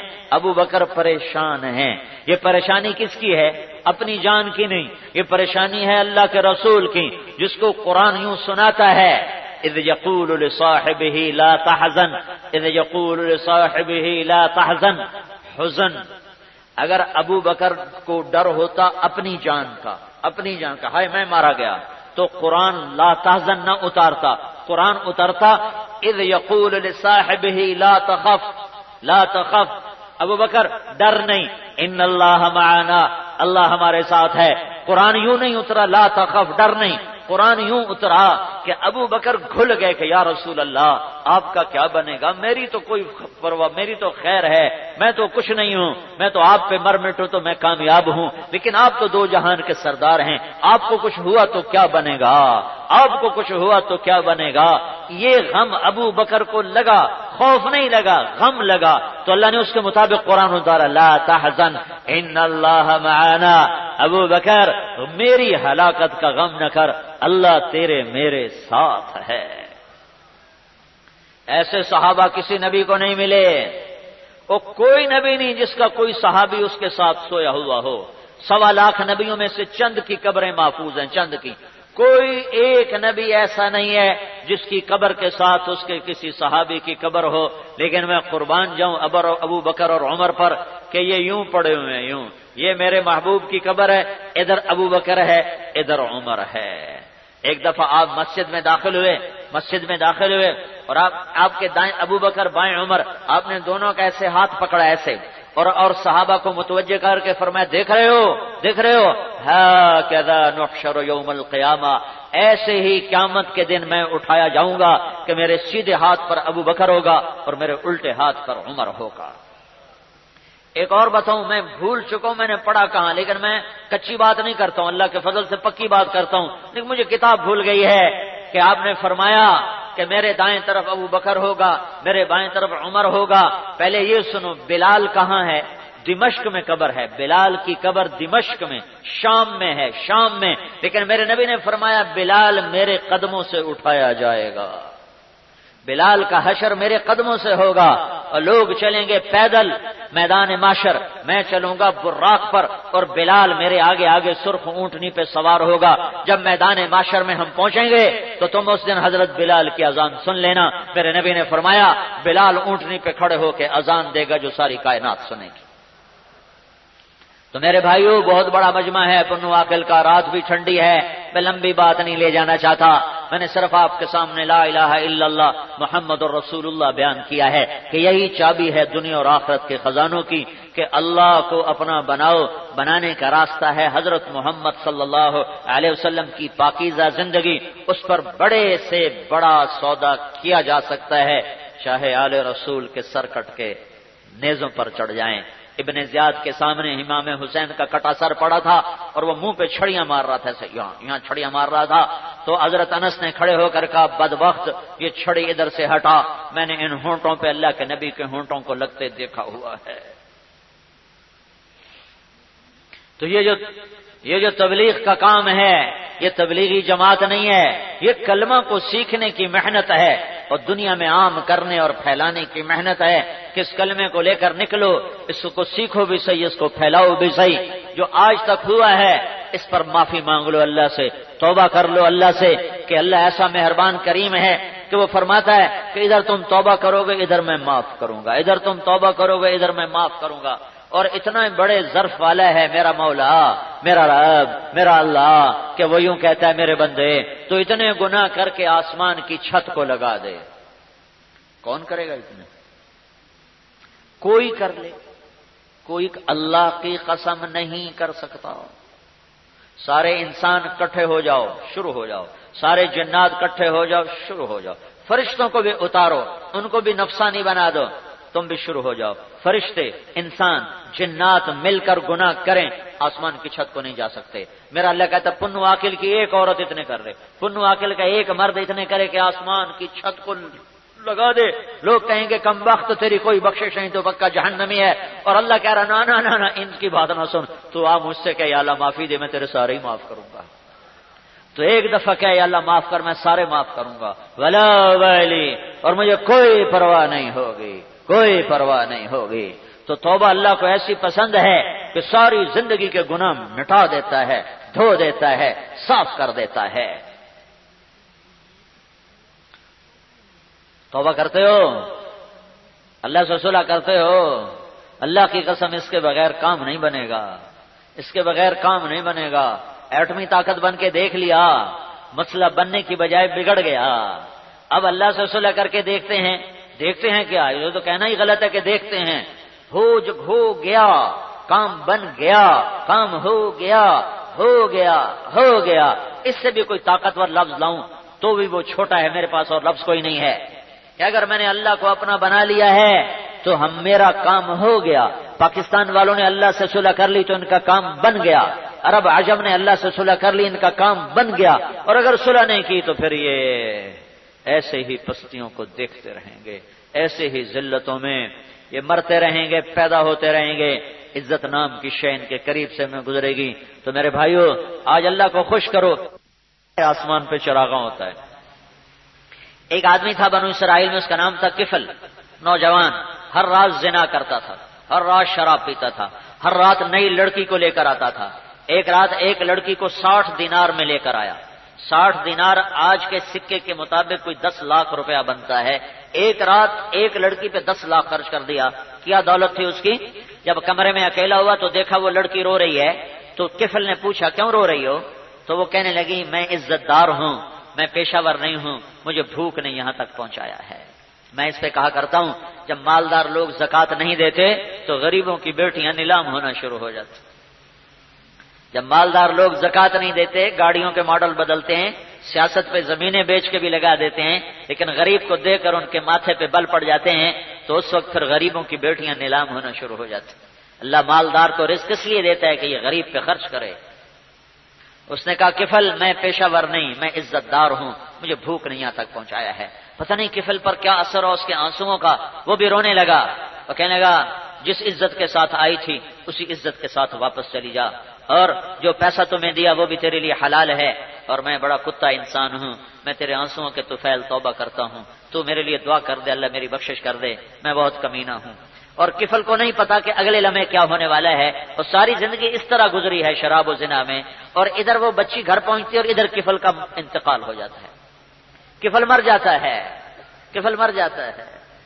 ہیں. یہ پریشانی کس کی ہے؟ اپنی جان کی نہیں, یہ پریشانی ہے اللہ کے رسول کی, جس کو قرآن یوں سناتا ہے اذ یقول لصاحبہ لا تحزن, اذ یقول لصاحبہ لا تحزن. حزن, اگر ابو بکر کو ڈر ہوتا اپنی جان کا, ہائے میں مارا گیا, تو قرآن لا تحزن نہ اتارتا. قرآن اترتا اذ یقول لصاحبہ لا تخف, ابو بکر ڈر نہیں, ان اللہ معنا, اللہ ہمارے ساتھ ہے. قرآن یوں نہیں اترا لا تخف, ڈر نہیں, قرآن یوں اترا کہ ابو بکر گھل گئے کہ یا رسول اللہ آپ کا کیا بنے گا, میری تو کوئی پرواہ, میری تو خیر ہے, میں تو کچھ نہیں ہوں, میں تو آپ پہ مر مٹوں تو میں کامیاب ہوں, لیکن آپ تو دو جہان کے سردار ہیں, آپ کو کچھ ہوا تو کیا بنے گا, آپ کو کچھ ہوا تو کیا بنے گا. یہ غم ابو بکر کو لگا, خوف نہیں لگا, غم لگا. تو اللہ نے اس کے مطابق قرآن اتارا لا تحزن ان اللہ معنا, ابو بکر میری ہلاکت کا غم نہ کر, اللہ تیرے میرے ساتھ ہے. ایسے صحابہ کسی نبی کو نہیں ملے. وہ کوئی نبی نہیں جس کا کوئی صحابی اس کے ساتھ سویا ہوا ہو. 1.25 لاکھ نبیوں میں سے چند کی قبریں محفوظ ہیں, چند کی. کوئی ایک نبی ایسا نہیں ہے جس کی قبر کے ساتھ اس کے کسی صحابی کی قبر ہو. لیکن میں قربان جاؤں ابو بکر اور عمر پر کہ یہ یوں پڑے ہوئے ہیں, یوں, یہ میرے محبوب کی قبر ہے, ادھر ابو بکر ہے, ادھر عمر ہے. ایک دفعہ آپ مسجد میں داخل ہوئے اور آپ کے دائیں ابو بکر بائیں عمر, آپ نے دونوں کا ایسے ہاتھ پکڑا ایسے, اور صحابہ کو متوجہ کر کے فرمایا دیکھ رہے ہو ہاکذا نحشر یوم القیامہ, ایسے ہی قیامت کے دن میں اٹھایا جاؤں گا کہ میرے سیدھے ہاتھ پر ابو بکر ہوگا اور میرے الٹے ہاتھ پر عمر ہوگا. ایک اور بتاؤں، میں بھول چکا ہوں میں نے پڑھا کہاں، لیکن میں کچی بات نہیں کرتا ہوں، اللہ کے فضل سے پکی بات کرتا ہوں، لیکن مجھے کتاب بھول گئی ہے کہ آپ نے فرمایا کہ میرے دائیں طرف ابو بکر ہوگا، میرے بائیں طرف عمر ہوگا۔ پہلے یہ سنو، بلال کہاں ہے؟ دمشق میں قبر ہے، بلال کی قبر دمشق میں، شام میں ہے، شام میں، لیکن میرے نبی نے فرمایا بلال میرے قدموں سے اٹھایا جائے گا، بلال کا حشر میرے قدموں سے ہوگا، اور لوگ چلیں گے پیدل میدان معاشر، میں چلوں گا براق پر، اور بلال میرے آگے آگے سرخ اونٹنی پہ سوار ہوگا۔ جب میدان معاشر میں ہم پہنچیں گے تو تم اس دن حضرت بلال کی اذان سن لینا۔ میرے نبی نے فرمایا بلال اونٹنی پہ کھڑے ہو کے اذان دے گا جو ساری کائنات سنے گی۔ تو میرے بھائیو، بہت بڑا مجمع ہے پنو عاقل کا، رات بھی ٹھنڈی ہے، میں لمبی بات نہیں لے جانا چاہتا، میں نے صرف آپ کے سامنے لا الہ الا اللہ محمد الرسول اللہ بیان کیا ہے کہ یہی چابی ہے دنیا اور آخرت کے خزانوں کی، کہ اللہ کو اپنا بناؤ، بنانے کا راستہ ہے حضرت محمد صلی اللہ علیہ وسلم کی پاکیزہ زندگی، اس پر بڑے سے بڑا سودا کیا جا سکتا ہے، چاہے آل رسول کے سر کٹ کے نیزوں پر چڑھ جائیں۔ ابن زیاد کے سامنے امام حسین کا کٹا سر پڑا تھا اور وہ منہ پہ چھڑیاں مار رہا تھا، یہاں چھڑیاں مار رہا تھا، تو حضرت انس نے کھڑے ہو کر کہا بدبخت، یہ چھڑی ادھر سے ہٹا، میں نے ان ہونٹوں پہ اللہ کے نبی کے ہونٹوں کو لگتے دیکھا ہوا ہے۔ تو یہ جو تبلیغ کا کام ہے، یہ تبلیغی جماعت نہیں ہے، یہ کلمہ کو سیکھنے کی محنت ہے اور دنیا میں عام کرنے اور پھیلانے کی محنت ہے۔ کس کلمے کو لے کر نکلو، اس کو سیکھو بھی صحیح، اس کو پھیلاؤ بھی صحیح۔ جو آج تک ہوا ہے اس پر معافی مانگ لو اللہ سے، توبہ کر لو اللہ سے، کہ اللہ ایسا مہربان کریم ہے کہ وہ فرماتا ہے کہ ادھر تم توبہ کرو گے ادھر میں معاف کروں گا، ادھر تم توبہ کرو گے ادھر میں معاف کروں گا۔ اور اتنا بڑے ظرف والا ہے میرا مولا، میرا رب، میرا اللہ، کہ وہ یوں کہتا ہے میرے بندے تو اتنے گناہ کر کے آسمان کی چھت کو لگا دے، کون کرے گا اتنے؟ کوئی کر لے، کوئی اللہ کی قسم نہیں کر سکتا۔ سارے انسان کٹھے ہو جاؤ، شروع ہو جاؤ، سارے جنات کٹھے ہو جاؤ، شروع ہو جاؤ، فرشتوں کو بھی اتارو، ان کو بھی نفسانی بنا دو، تم بھی شروع ہو جاؤ۔ فرشتے، انسان، جنات مل کر گناہ کریں، آسمان کی چھت کو نہیں جا سکتے۔ میرا اللہ کہتا ہے پنو عاقل کی ایک عورت اتنے کر رہے، پنو عاقل کا ایک مرد اتنے کرے کہ آسمان کی چھت کو لگا دے، لوگ کہیں گے کم وقت تیری کوئی بخشش نہیں تو پکا جہنمی ہے، اور اللہ کہہ رہا نا نا نا نا، ان کی بات نہ سن، تو آپ مجھ سے کہ یا اللہ معافی دے، میں تیرے سارے ہی معاف کروں گا۔ تو ایک دفعہ کہ یا اللہ معاف کر، میں سارے معاف کروں گا، ولا ولی، اور مجھے کوئی پرواہ نہیں ہوگی، کوئی پرواہ نہیں ہوگی۔ تو توبہ اللہ کو ایسی پسند ہے کہ ساری زندگی کے گناہ مٹا دیتا ہے، دھو دیتا ہے، صاف کر دیتا ہے۔ توبہ کرتے ہو؟ اللہ سے صلح کرتے ہو؟ اللہ کی قسم اس کے بغیر کام نہیں بنے گا، اس کے بغیر کام نہیں بنے گا۔ ایٹمی طاقت بن کے دیکھ لیا، مسئلہ بننے کی بجائے بگڑ گیا۔ اب اللہ سے صلح کر کے دیکھتے ہیں کیا؟ یہ تو کہنا ہی غلط ہے کہ دیکھتے ہیں، جب ہو گیا، کام بن گیا، کام ہو گیا، ہو گیا، ہو گیا۔ اس سے بھی کوئی طاقتور لفظ لاؤں تو بھی وہ چھوٹا ہے میرے پاس اور لفظ کوئی نہیں ہے، کہ اگر میں نے اللہ کو اپنا بنا لیا ہے تو میرا کام ہو گیا۔ پاکستان والوں نے اللہ سے صلح کر لی تو ان کا کام بن گیا، عرب عجم نے اللہ سے صلح کر لی، ان کا کام بن گیا، اور اگر صلح نہیں کی تو پھر یہ ایسے ہی پستیوں کو دیکھتے رہیں گے، ایسے ہی ذلتوں میں یہ مرتے رہیں گے، پیدا ہوتے رہیں گے، عزت نام کی شے ان کے قریب سے میں گزرے گی۔ تو میرے بھائیو، آج اللہ کو خوش کرو، آسمان پہ چراغاں ہوتا ہے۔ ایک آدمی تھا بنو اسرائیل میں، اس کا نام تھا کفل، نوجوان، ہر رات زنا کرتا تھا، ہر رات شراب پیتا تھا، ہر رات نئی لڑکی کو لے کر آتا تھا۔ ایک رات ایک لڑکی کو 60 دینار میں لے کر آیا۔ 60 دینار آج کے سکے کے مطابق کوئی 10 لاکھ روپیہ بنتا ہے۔ ایک رات ایک لڑکی پہ 10 لاکھ خرچ کر دیا۔ کیا دولت تھی اس کی؟ جب کمرے میں اکیلا ہوا تو دیکھا وہ لڑکی رو رہی ہے، تو کفل نے پوچھا کیوں رو رہی ہو؟ تو وہ کہنے لگی میں عزت دار ہوں، میں پیشہ ور نہیں ہوں، مجھے بھوک نے یہاں تک پہنچایا ہے۔ میں اس پہ کہا کرتا ہوں جب مالدار لوگ زکات نہیں دیتے تو غریبوں کی بیٹیاں نیلام ہونا شروع ہو جاتی۔ جب مالدار لوگ زکات نہیں دیتے، گاڑیوں کے ماڈل بدلتے ہیں، سیاست پہ زمینیں بیچ کے بھی لگا دیتے ہیں، لیکن غریب کو دے کر ان کے ماتھے پہ بل پڑ جاتے ہیں، تو اس وقت پھر غریبوں کی بیٹیاں نیلام ہونا شروع ہو جاتی۔ اللہ مالدار کو رزق اس لیے دیتا ہے کہ یہ غریب پہ خرچ کرے۔ اس نے کہا کفل میں پیشہ ور نہیں، میں عزت دار ہوں، مجھے بھوک نہیں یہاں تک پہنچایا ہے۔ پتہ نہیں کفل پر کیا اثر ہو اس کے آنسوؤں کا، وہ بھی رونے لگا اور کہنے لگا جس عزت کے ساتھ آئی تھی اسی عزت کے ساتھ واپس چلی جا، اور جو پیسہ تمہیں دیا وہ بھی تیرے لیے حلال ہے، اور میں بڑا کتا انسان ہوں، میں تیرے آنسوؤں کے طفیل توبہ کرتا ہوں، تو میرے لیے دعا کر دے، اللہ میری بخشش کر دے، میں بہت کمینہ ہوں۔ اور کفل کو نہیں پتا کہ اگلے لمحے کیا ہونے والا ہے، اور ساری زندگی اس طرح گزری ہے شراب و زنا میں، اور ادھر وہ بچی گھر پہنچتی ہے اور ادھر کفل کا انتقال ہو جاتا ہے، کفل مر جاتا ہے، کفل مر جاتا ہے۔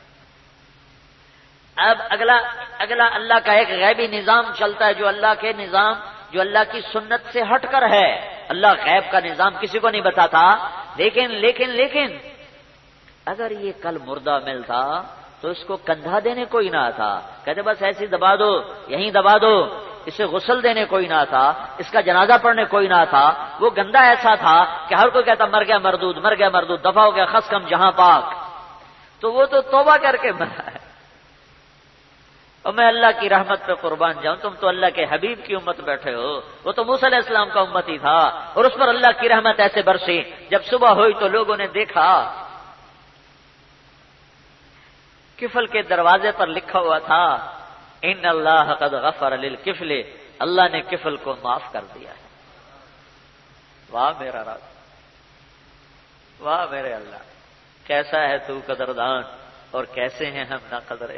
اب اگلا اللہ کا ایک غیبی نظام چلتا ہے، جو اللہ کے نظام، جو اللہ کی سنت سے ہٹ کر ہے۔ اللہ غیب کا نظام کسی کو نہیں بتاتا، لیکن اگر یہ کل مردہ ملتا تو اس کو کندھا دینے کوئی نہ تھا، کہتے بس ایسی دبا دو، یہیں دبا دو، اسے غسل دینے کوئی نہ تھا، اس کا جنازہ پڑھنے کوئی نہ تھا۔ وہ گندا ایسا تھا کہ ہر کوئی کہتا مر گیا مردود، مر گیا مردود، دفع ہو گیا خس کم جہاں پاک۔ تو وہ تو توبہ کر کے مرا ہے۔ اور میں اللہ کی رحمت پہ قربان جاؤں، تم تو اللہ کے حبیب کی امت بیٹھے ہو، وہ تو موسیٰ علیہ السلام کا امتی تھا، اور اس پر اللہ کی رحمت ایسے برسی، جب صبح ہوئی تو لوگوں نے دیکھا کفل کے دروازے پر لکھا ہوا تھا ان اللہ قد غفر للکفل، اللہ نے کفل کو معاف کر دیا ہے۔ واہ میرا رب، واہ میرے اللہ، کیسا ہے تو قدردان اور کیسے ہیں ہم نا قدرے۔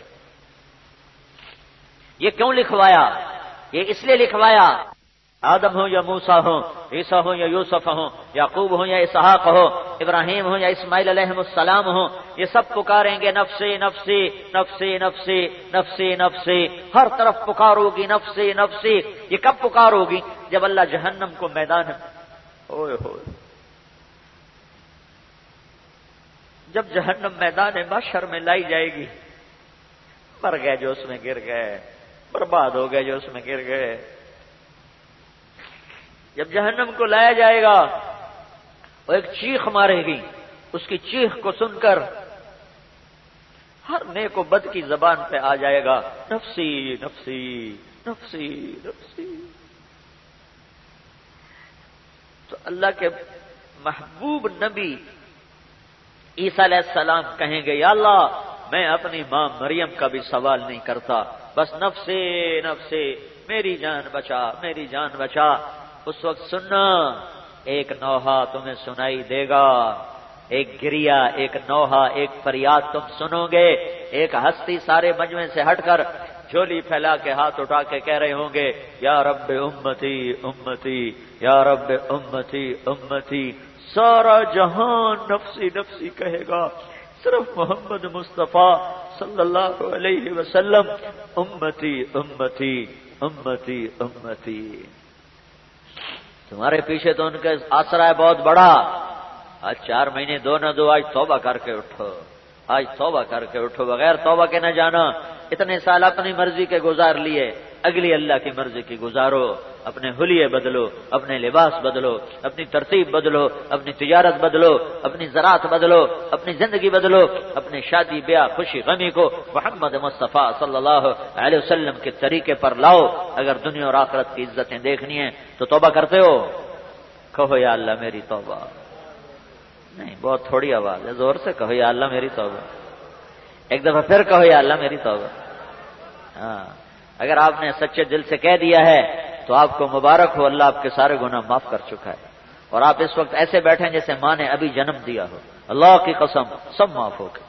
یہ کیوں لکھوایا؟ یہ اس لیے لکھوایا، آدم ہو یا موسیٰ ہو، عیسیٰ ہو یا یوسف ہو، یعقوب ہو یا اسحاق ہو، ابراہیم ہو یا اسماعیل علیہ السلام ہو، یہ سب پکاریں گے نفسی نفسی نفسی نفسی نفسی نفسی، ہر طرف پکار ہوگی نفسی نفسی۔ یہ کب پکار ہوگی؟ جب اللہ جہنم کو میدان جب جہنم میدان محشر میں لائی جائے گی، مر گئے جو اس میں گر گئے، برباد ہو گئے جو اس میں گر گئے۔ جب جہنم کو لایا جائے گا، وہ ایک چیخ مارے گی، اس کی چیخ کو سن کر ہر نیک و بد کی زبان پہ آ جائے گا نفسی نفسی نفسی نفسی۔ تو اللہ کے محبوب نبی عیسیٰ علیہ السلام کہیں گے یا اللہ میں اپنی ماں مریم کا بھی سوال نہیں کرتا، بس نفسی نفسی، میری جان بچا، میری جان بچا۔ اس وقت سننا، ایک نوحہ تمہیں سنائی دے گا، ایک گریا، ایک نوحہ، ایک فریاد تم سنو گے۔ ایک ہستی سارے مجمع سے ہٹ کر جھولی پھیلا کے ہاتھ اٹھا کے کہہ رہے ہوں گے یا رب امتی امتی، یا رب امتی امتی۔ سارا جہان نفسی نفسی کہے گا، صرف محمد مصطفیٰ صلی اللہ علیہ وسلم امتی امتی امتی امتی۔ تمہارے پیچھے تو ان کا آسرا ہے بہت بڑا۔ آج 4 مہینے دو نہ دو، آج توبہ کر کے اٹھو، آج توبہ کر کے اٹھو، بغیر توبہ کے نہ جانا۔ اتنے سال اپنی مرضی کے گزار لیے، اگلی اللہ کی مرضی کی گزارو۔ اپنے حلیے بدلو، اپنے لباس بدلو، اپنی ترتیب بدلو، اپنی تجارت بدلو، اپنی زراعت بدلو، اپنی زندگی بدلو، اپنے شادی بیاہ خوشی غمی کو محمد مصطفیٰ صلی اللہ علیہ وسلم کے طریقے پر لاؤ۔ اگر دنیا اور آخرت کی عزتیں دیکھنی ہیں تو توبہ کرتے ہو؟ کہو یا اللہ میری توبہ۔ نہیں، بہت تھوڑی آواز ہے، زور سے کہو یا اللہ میری توبہ۔ ایک دفعہ پھر کہو یا اللہ میری توبہ۔ ہاں، اگر آپ نے سچے دل سے کہہ دیا ہے تو آپ کو مبارک ہو، اللہ آپ کے سارے گناہ معاف کر چکا ہے، اور آپ اس وقت ایسے بیٹھیں جیسے ماں نے ابھی جنم دیا ہو۔ اللہ کی قسم سب معاف ہو گئے،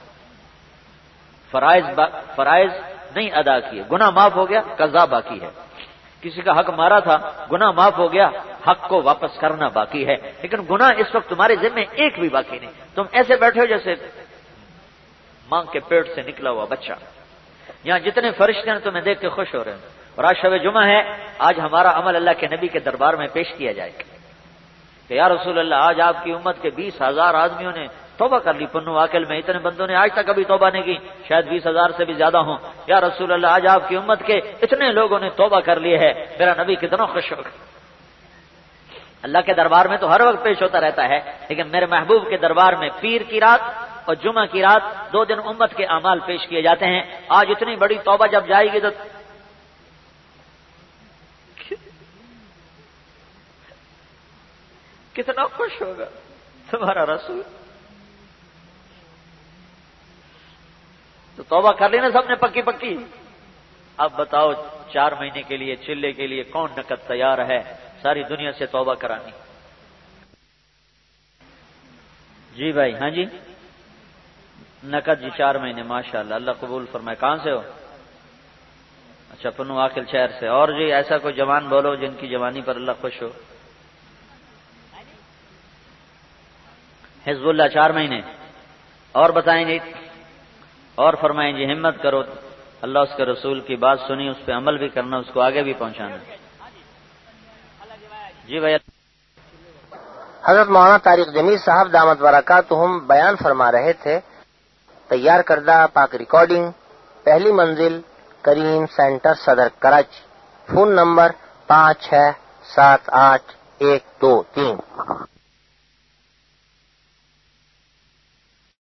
فرائض نہیں ادا کیے، گناہ معاف ہو گیا، قضا باقی ہے۔ کسی کا حق مارا تھا، گناہ معاف ہو گیا، حق کو واپس کرنا باقی ہے، لیکن گناہ اس وقت تمہارے ذمہ ایک بھی باقی نہیں۔ تم ایسے بیٹھے ہو جیسے ماں کے پیٹ سے نکلا ہوا بچہ۔ یہاں جتنے فرشتے ہیں تمہیں دیکھ کے خوش ہو رہے ہیں، اور آج شب جمعہ ہے، آج ہمارا عمل اللہ کے نبی کے دربار میں پیش کیا جائے گا کہ یا رسول اللہ آج آپ کی امت کے 20,000 آدمیوں نے توبہ کر لی پنو واقل میں، اتنے بندوں نے آج تک ابھی توبہ نہیں کی، شاید 20,000 سے بھی زیادہ ہوں۔ یا رسول اللہ آج آپ کی امت کے اتنے لوگوں نے توبہ کر لی ہے، میرا نبی کتنا خوش ہوگا۔ اللہ کے دربار میں تو ہر وقت پیش ہوتا رہتا ہے، لیکن میرے محبوب کے دربار میں پیر کی رات اور جمعہ کی رات 2 دن امت کے اعمال پیش کیے جاتے ہیں۔ آج اتنی بڑی توبہ جب جائے گی تو کتنا خوش ہوگا تمہارا رسول. تو توبہ کر لی نا سب نے پکی پکی. اب بتاؤ 4 مہینے کے لیے چلے کے لیے کون نقد تیار ہے ساری دنیا سے توبہ کرانی؟ جی بھائی. ہاں جی نقد جی 4 مہینے. ماشاءاللہ اللہ قبول فرمائے. کہاں سے ہو؟ اچھا پنو عاقل شہر سے. اور جی ایسا کوئی جوان بولو جن کی جوانی پر اللہ خوش ہو. حزب اللہ 4 مہینے. اور بتائیں جی اور فرمائیں جی. ہمت کرو اللہ اس کے رسول کی بات سنی اس پہ عمل بھی کرنا اس کو آگے بھی پہنچانا. جی بھائی. حضرت مولانا طارق جمیل صاحب دامت برکاتہم بیان فرما رہے تھے. تیار کردہ پاک ریکارڈنگ پہلی منزل کریم سینٹر صدر کراچی. Phone number 5678 123.